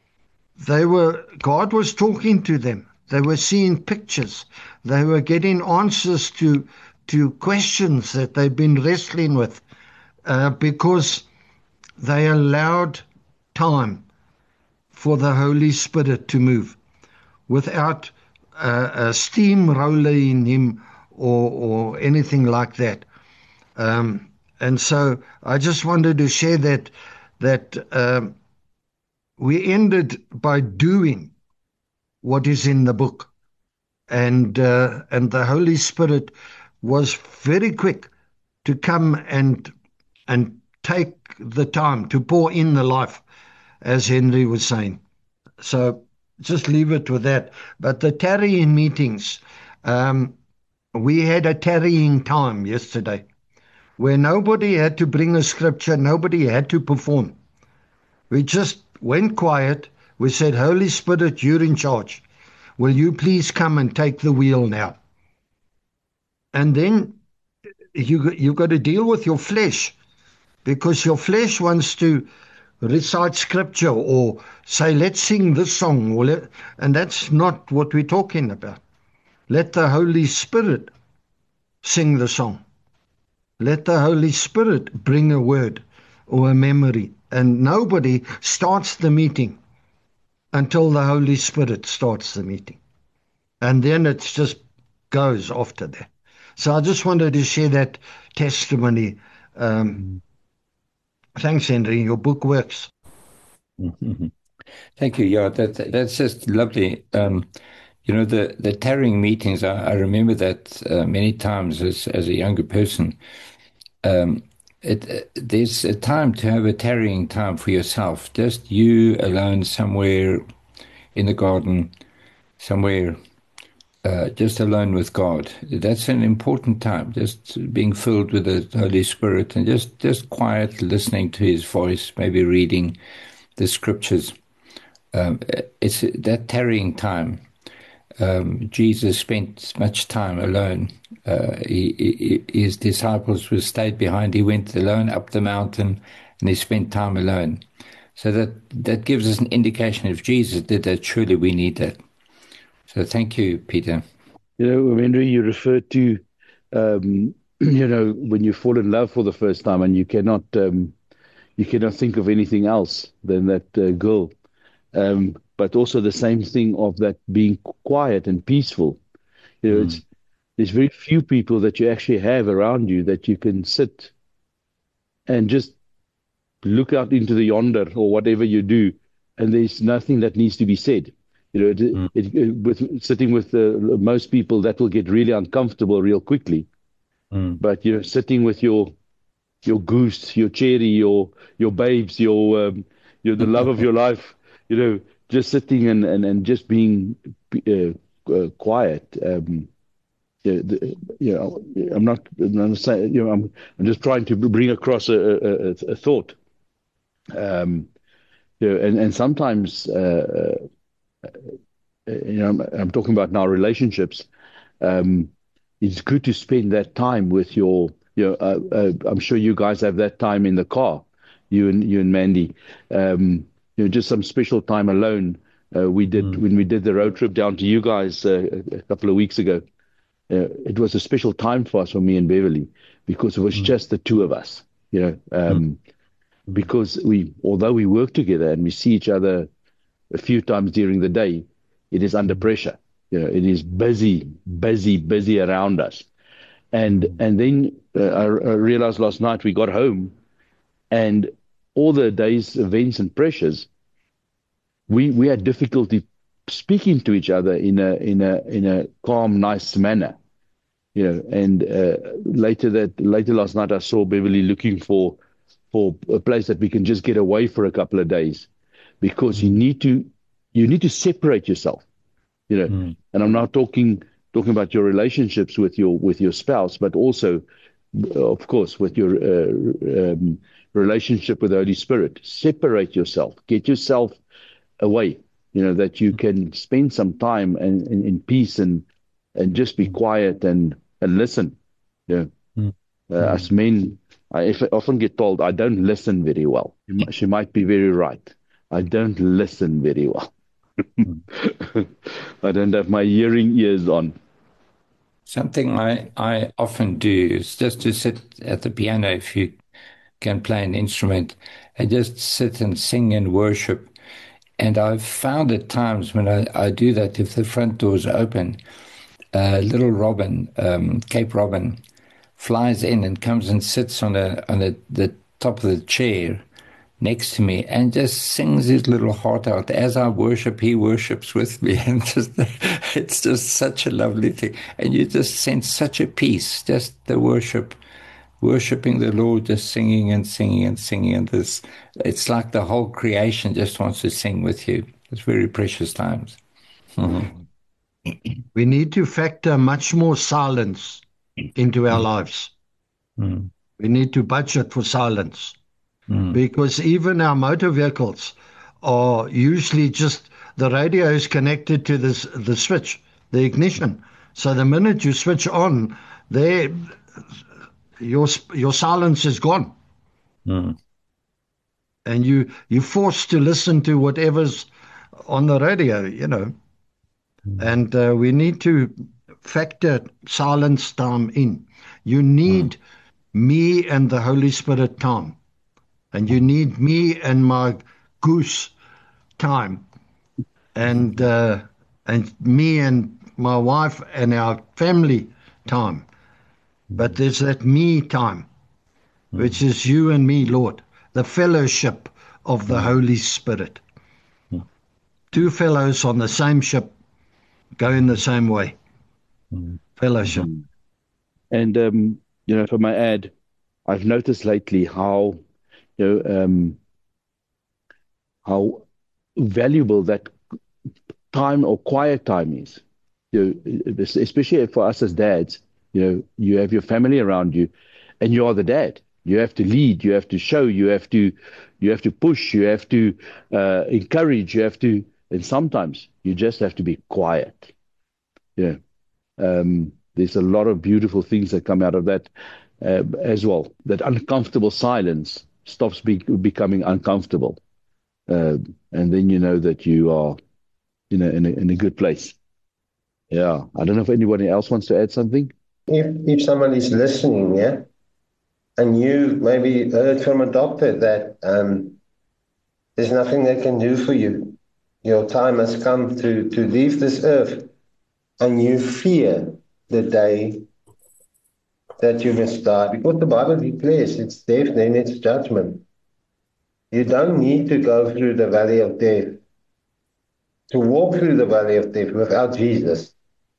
God was talking to them. They were seeing pictures. They were getting answers to questions that they've been wrestling with, because they allowed time for the Holy Spirit to move without a steamroller in him or anything like that. And so I just wanted to share that we ended by doing what is in the book. And the Holy Spirit was very quick to come and take the time to pour in the life, as Henry was saying. So just leave it with that. But the tarrying meetings, we had a tarrying time yesterday where nobody had to bring a scripture, nobody had to perform. We just went quiet. We said, Holy Spirit, you're in charge. Will you please come and take the wheel now? And then you got to deal with your flesh, because your flesh wants to recite scripture or say, let's sing this song. And that's not what we're talking about. Let the Holy Spirit sing the song. Let the Holy Spirit bring a word or a memory. And nobody starts the meeting until the Holy Spirit starts the meeting. And then it just goes after that. So I just wanted to share that testimony. Thanks, Henry. Your book works. Mm-hmm. Thank you. Yeah, that's just lovely. The tarrying meetings, I remember that many times as a younger person. There's a time to have a tarrying time for yourself, just you alone somewhere in the garden, somewhere just alone with God. That's an important time, just being filled with the Holy Spirit and just quiet, listening to His voice, maybe reading the scriptures. It's that tarrying time. Jesus spent much time alone. His disciples were stayed behind. He went alone up the mountain, and he spent time alone. So that gives us an indication if Jesus did that, surely we need that. So thank you, Peter. Henry, you referred to, when you fall in love for the first time and you cannot think of anything else than that girl. But also the same thing of that being quiet and peaceful. There's very few people that you actually have around you that you can sit and just look out into the yonder or whatever you do, and there's nothing that needs to be said. With sitting with most people, that will get really uncomfortable real quickly. But sitting with your goose, your cherry, your babes, the love of your life, just sitting and just being quiet. I'm not saying, I'm just trying to bring across a thought. And sometimes, I'm talking about now relationships. It's good to spend that time with your, I'm sure you guys have that time in the car, you and Mandy, just some special time alone. When we did the road trip down to you guys a couple of weeks ago. It was a special time for us, for me and Beverly, because it was just the two of us, because although we work together and we see each other a few times during the day, it is under pressure. It is busy around us. And then I realized last night we got home, and all the day's events and pressures, we had difficulty speaking to each other in a calm, nice manner, And later last night, I saw Beverly looking for a place that we can just get away for a couple of days, because you need to separate yourself, And I'm not talking about your relationships with your spouse, but also, of course, with your relationship with the Holy Spirit. Separate yourself, get yourself away. That you can spend some time in peace and just be quiet and listen. As men, I often get told I don't listen very well. She might be very right. I don't listen very well. I don't have my hearing ears on. Something I often do is just to sit at the piano, if you can play an instrument, and just sit and sing and worship. And I've found at times when I do that, if the front door's open, little robin, Cape Robin, flies in and comes and sits on the top of the chair next to me and just sings his little heart out. As I worship, he worships with me. And it's just such a lovely thing. And you just sense such a peace, just the worshiping the Lord, just singing and singing and singing. And it's like the whole creation just wants to sing with you. It's very precious times. We need to factor much more silence into our lives. We need to budget for silence, because even our motor vehicles are usually just, the radio is connected to the switch, the ignition. So the minute you switch on, your silence is gone. And you're forced to listen to whatever's on the radio, And we need to factor silence time in. You need me and the Holy Spirit time. And you need me and my goose time. And me and my wife and our family time. But there's that me time, which is you and me, Lord, the fellowship of the Holy Spirit. Two fellows on the same ship go in the same way. Fellowship. And, if I may add, I've noticed lately how valuable that time or quiet time is. Especially for us as dads. You have your family around you, and you are the dad. You have to lead. You have to show. You have to push. You have to encourage. And sometimes you just have to be quiet. Yeah. There's a lot of beautiful things that come out of that as well. That uncomfortable silence stops becoming uncomfortable. And then you know that you are in a good place. Yeah. I don't know if anybody else wants to add something. If somebody's listening, yeah, and you maybe heard from a doctor that there's nothing they can do for you. Your time has come to leave this earth, and you fear the day that you must die, because the Bible declares it's death, then it's judgment. You don't need to go through the valley of death, to walk through the valley of death without Jesus.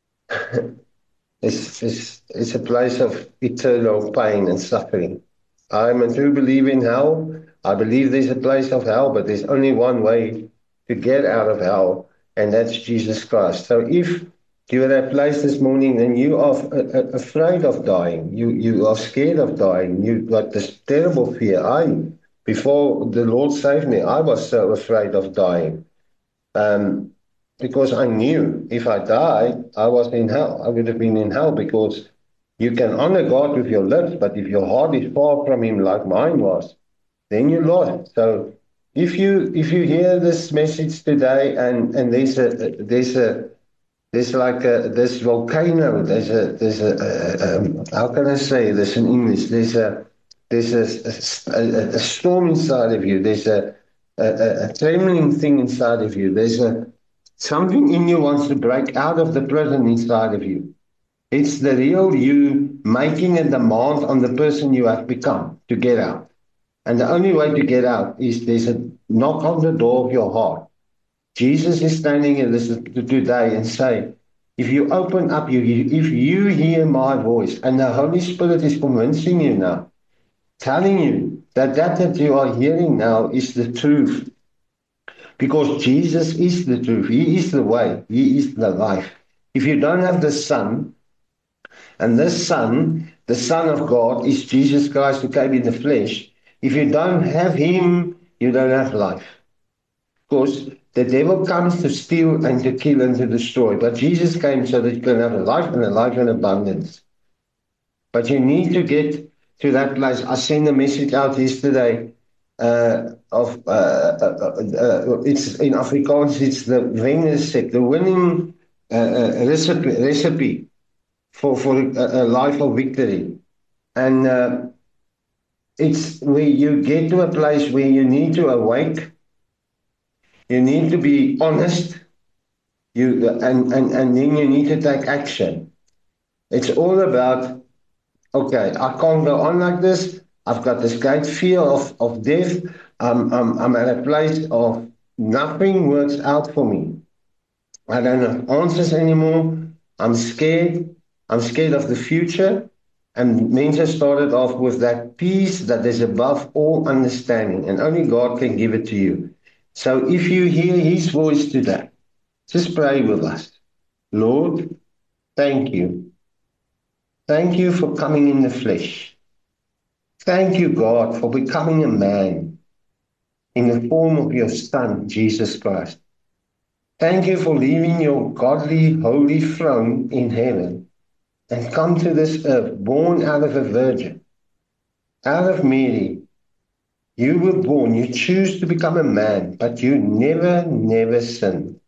It's a place of eternal pain and suffering. I'm a true believer in hell. I believe there's a place of hell, but there's only one way to get out of hell, and that's Jesus Christ. So if you're at that place this morning and you are afraid of dying, you are scared of dying, you've got this terrible fear. Before the Lord saved me, I was so afraid of dying. Because I knew if I died, I was in hell. I would have been in hell, because you can honor God with your lips, but if your heart is far from Him, like mine was, then you're lost. So if you hear this message today, and there's like this volcano, there's a how can I say this in English? There's a storm inside of you. There's a trembling thing inside of you. There's something in you wants to break out of the prison inside of you. It's the real you making a demand on the person you have become to get out. And the only way to get out is there's a knock on the door of your heart. Jesus is standing here today and say, if you open up, if you hear my voice, and the Holy Spirit is convincing you now, telling you that you are hearing now is the truth. Because Jesus is the truth. He is the way. He is the life. If you don't have the Son, and this Son, the Son of God, is Jesus Christ who came in the flesh. If you don't have Him, you don't have life. Because the devil comes to steal and to kill and to destroy. But Jesus came so that you can have a life, and a life in abundance. But you need to get to that place. I sent a message out yesterday. It's in Afrikaans, it's the wenresep, the winning recipe for a life of victory. And it's where you get to a place where you need to awake, you need to be honest, and then you need to take action. It's all about, okay, I can't go on like this. I've got this great fear of death. I'm at a place of nothing works out for me. I don't have answers anymore. I'm scared. I'm scared of the future. And Mensa started off with that peace that is above all understanding, and only God can give it to you. So if you hear His voice today, just pray with us. Lord, thank you. Thank you for coming in the flesh. Thank you, God, for becoming a man in the form of your Son, Jesus Christ. Thank you for leaving your godly, holy throne in heaven and come to this earth, born out of a virgin, out of Mary. You were born, you choose to become a man, but you never sinned.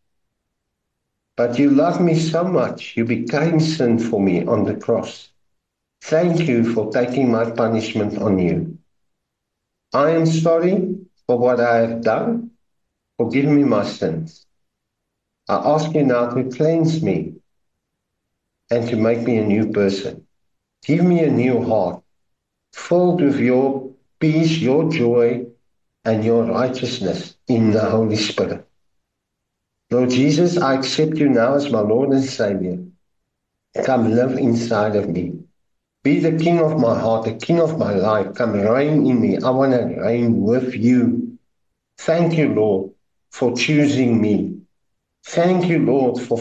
But you love me so much, you became sin for me on the cross. Thank you for taking my punishment on you. I am sorry for what I have done. Forgive me my sins. I ask you now to cleanse me and to make me a new person. Give me a new heart, filled with your peace, your joy, and your righteousness in the Holy Spirit. Lord Jesus, I accept you now as my Lord and Savior. Come live inside of me. Be the King of my heart, the King of my life. Come reign in me. I want to reign with you. Thank you, Lord, for choosing me. Thank you, Lord, for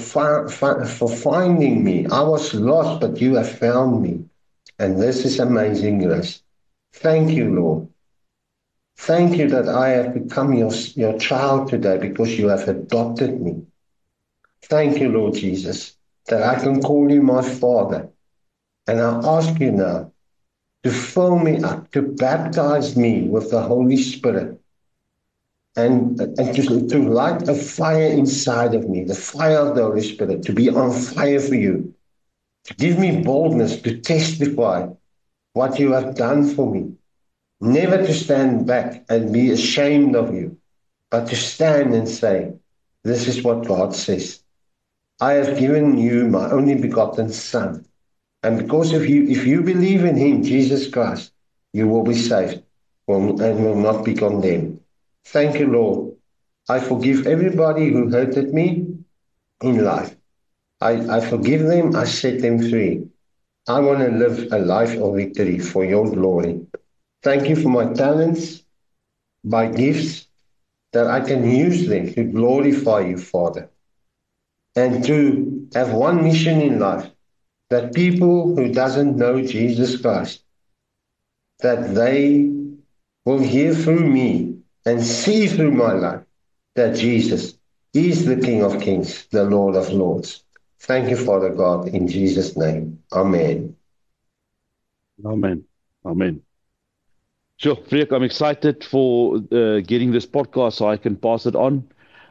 finding me. I was lost, but you have found me. And this is amazing grace. Thank you, Lord. Thank you that I have become your child today because you have adopted me. Thank you, Lord Jesus. that I can call you my Father. And I ask you now to fill me up, to baptize me with the Holy Spirit, and to light a fire inside of me, the fire of the Holy Spirit, to be on fire for you, to give me boldness to testify what you have done for me, never to stand back and be ashamed of you, but to stand and say, this is what God says. I have given you my only begotten Son. And because if you believe in him, Jesus Christ, you will be saved and will not be condemned. Thank you, Lord. I forgive everybody who hurted me in life. I forgive them. I set them free. I want to live a life of victory for your glory. Thank you for my talents, my gifts, that I can use them to glorify you, Father, and to have one mission in life, that people who doesn't know Jesus Christ, that they will hear through me and see through my life that Jesus is the King of Kings, the Lord of Lords. Thank you, Father God, in Jesus' name. Amen. Amen. Amen. Sure, Freek, I'm excited for getting this podcast so I can pass it on.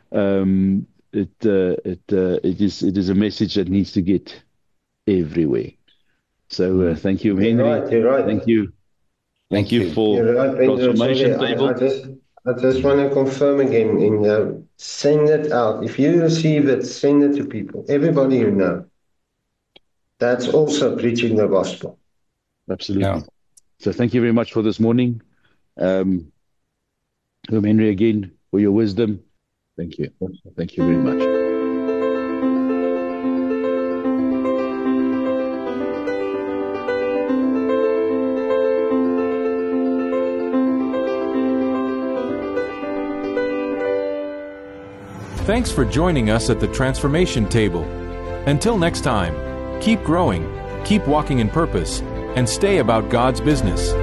It is a message that needs to get everywhere. So thank you, Henry. You're right. Thank you. Thank you for You're right, Pedro. Transformation Sorry, Table. I just want to confirm again. Send it out. If you receive it, send it to people. Everybody you know. That's also preaching the gospel. Absolutely. Yeah. So thank you very much for this morning. Henry, again, for your wisdom. Thank you. Thank you very much. Thanks for joining us at the Transformation Table. Until next time, keep growing, keep walking in purpose, and stay about God's business.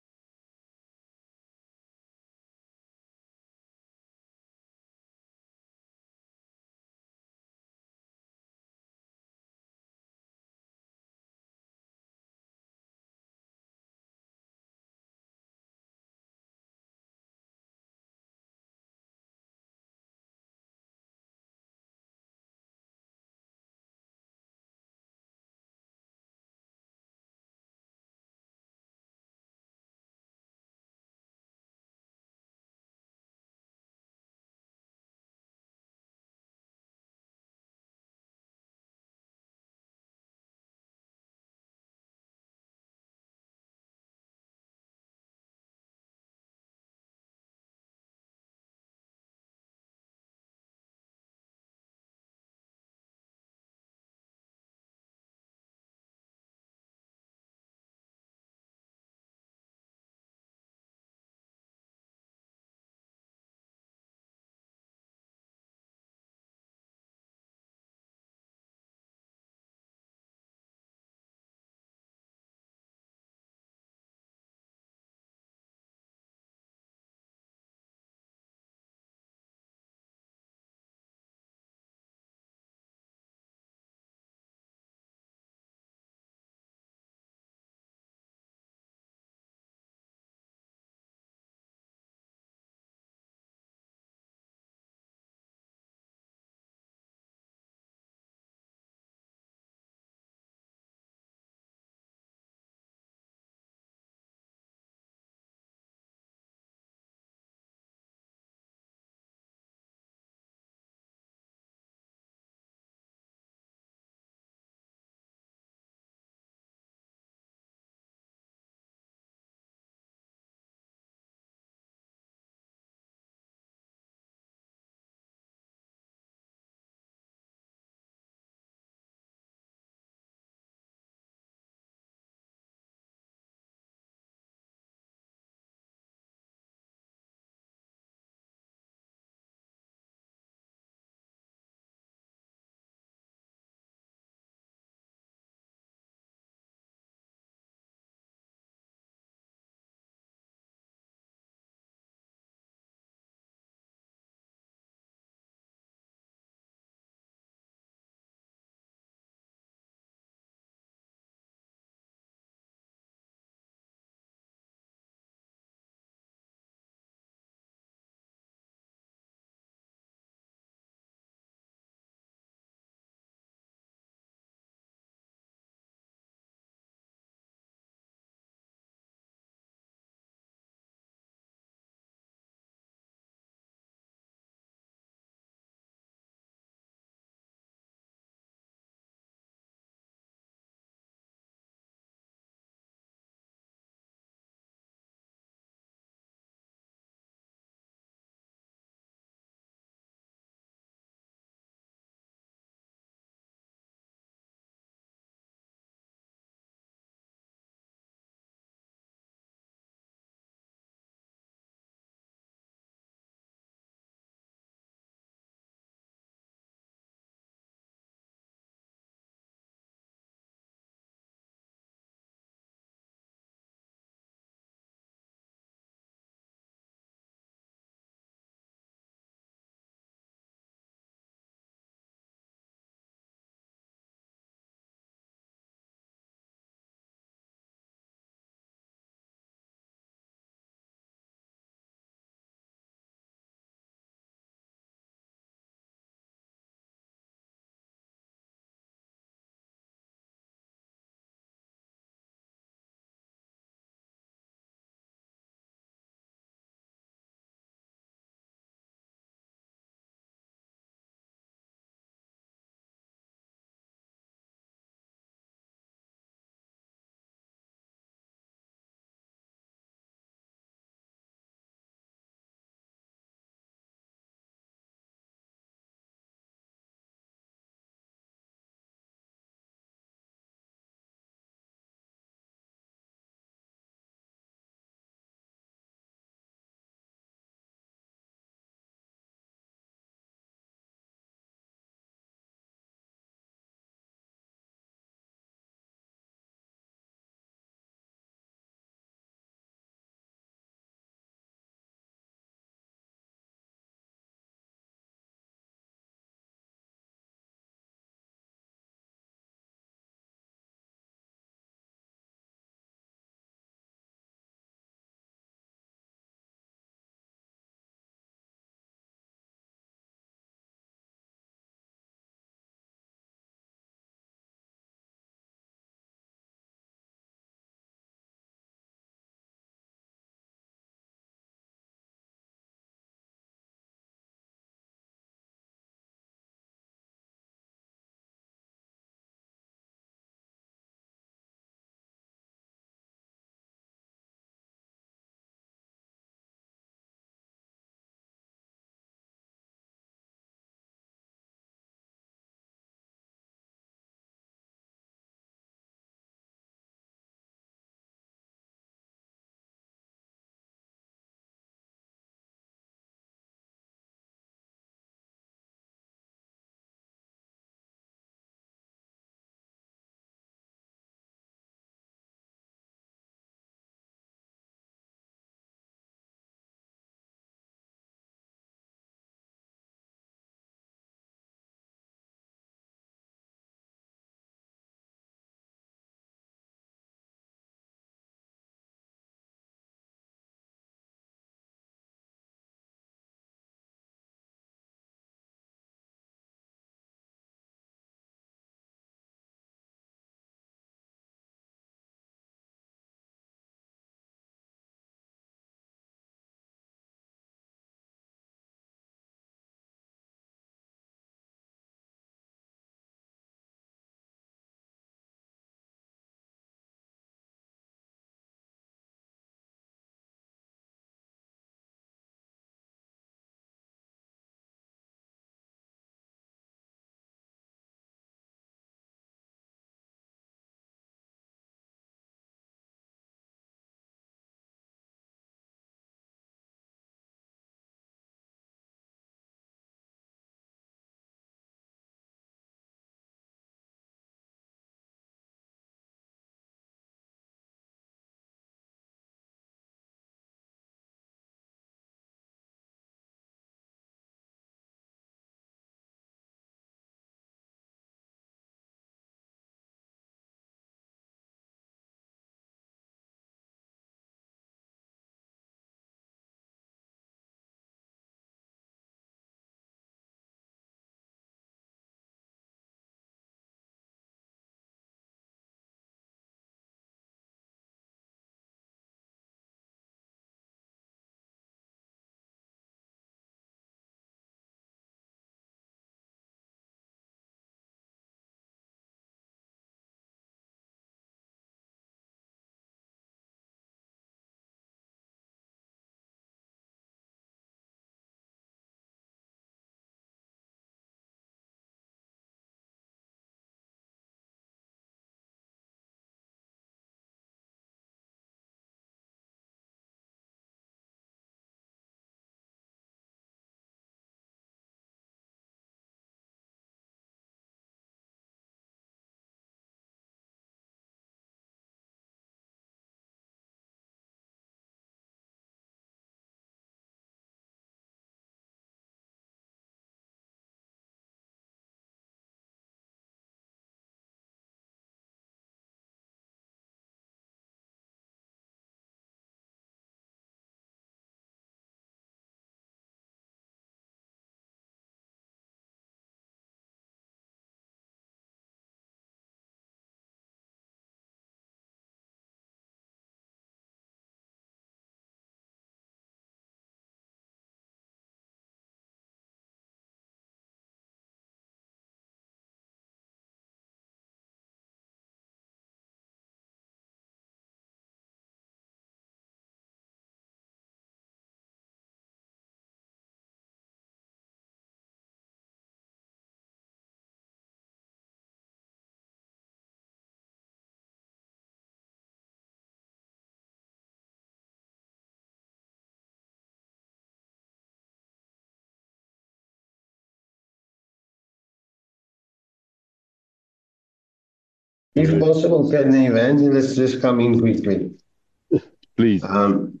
If possible, can the evangelist just come in quickly? Please.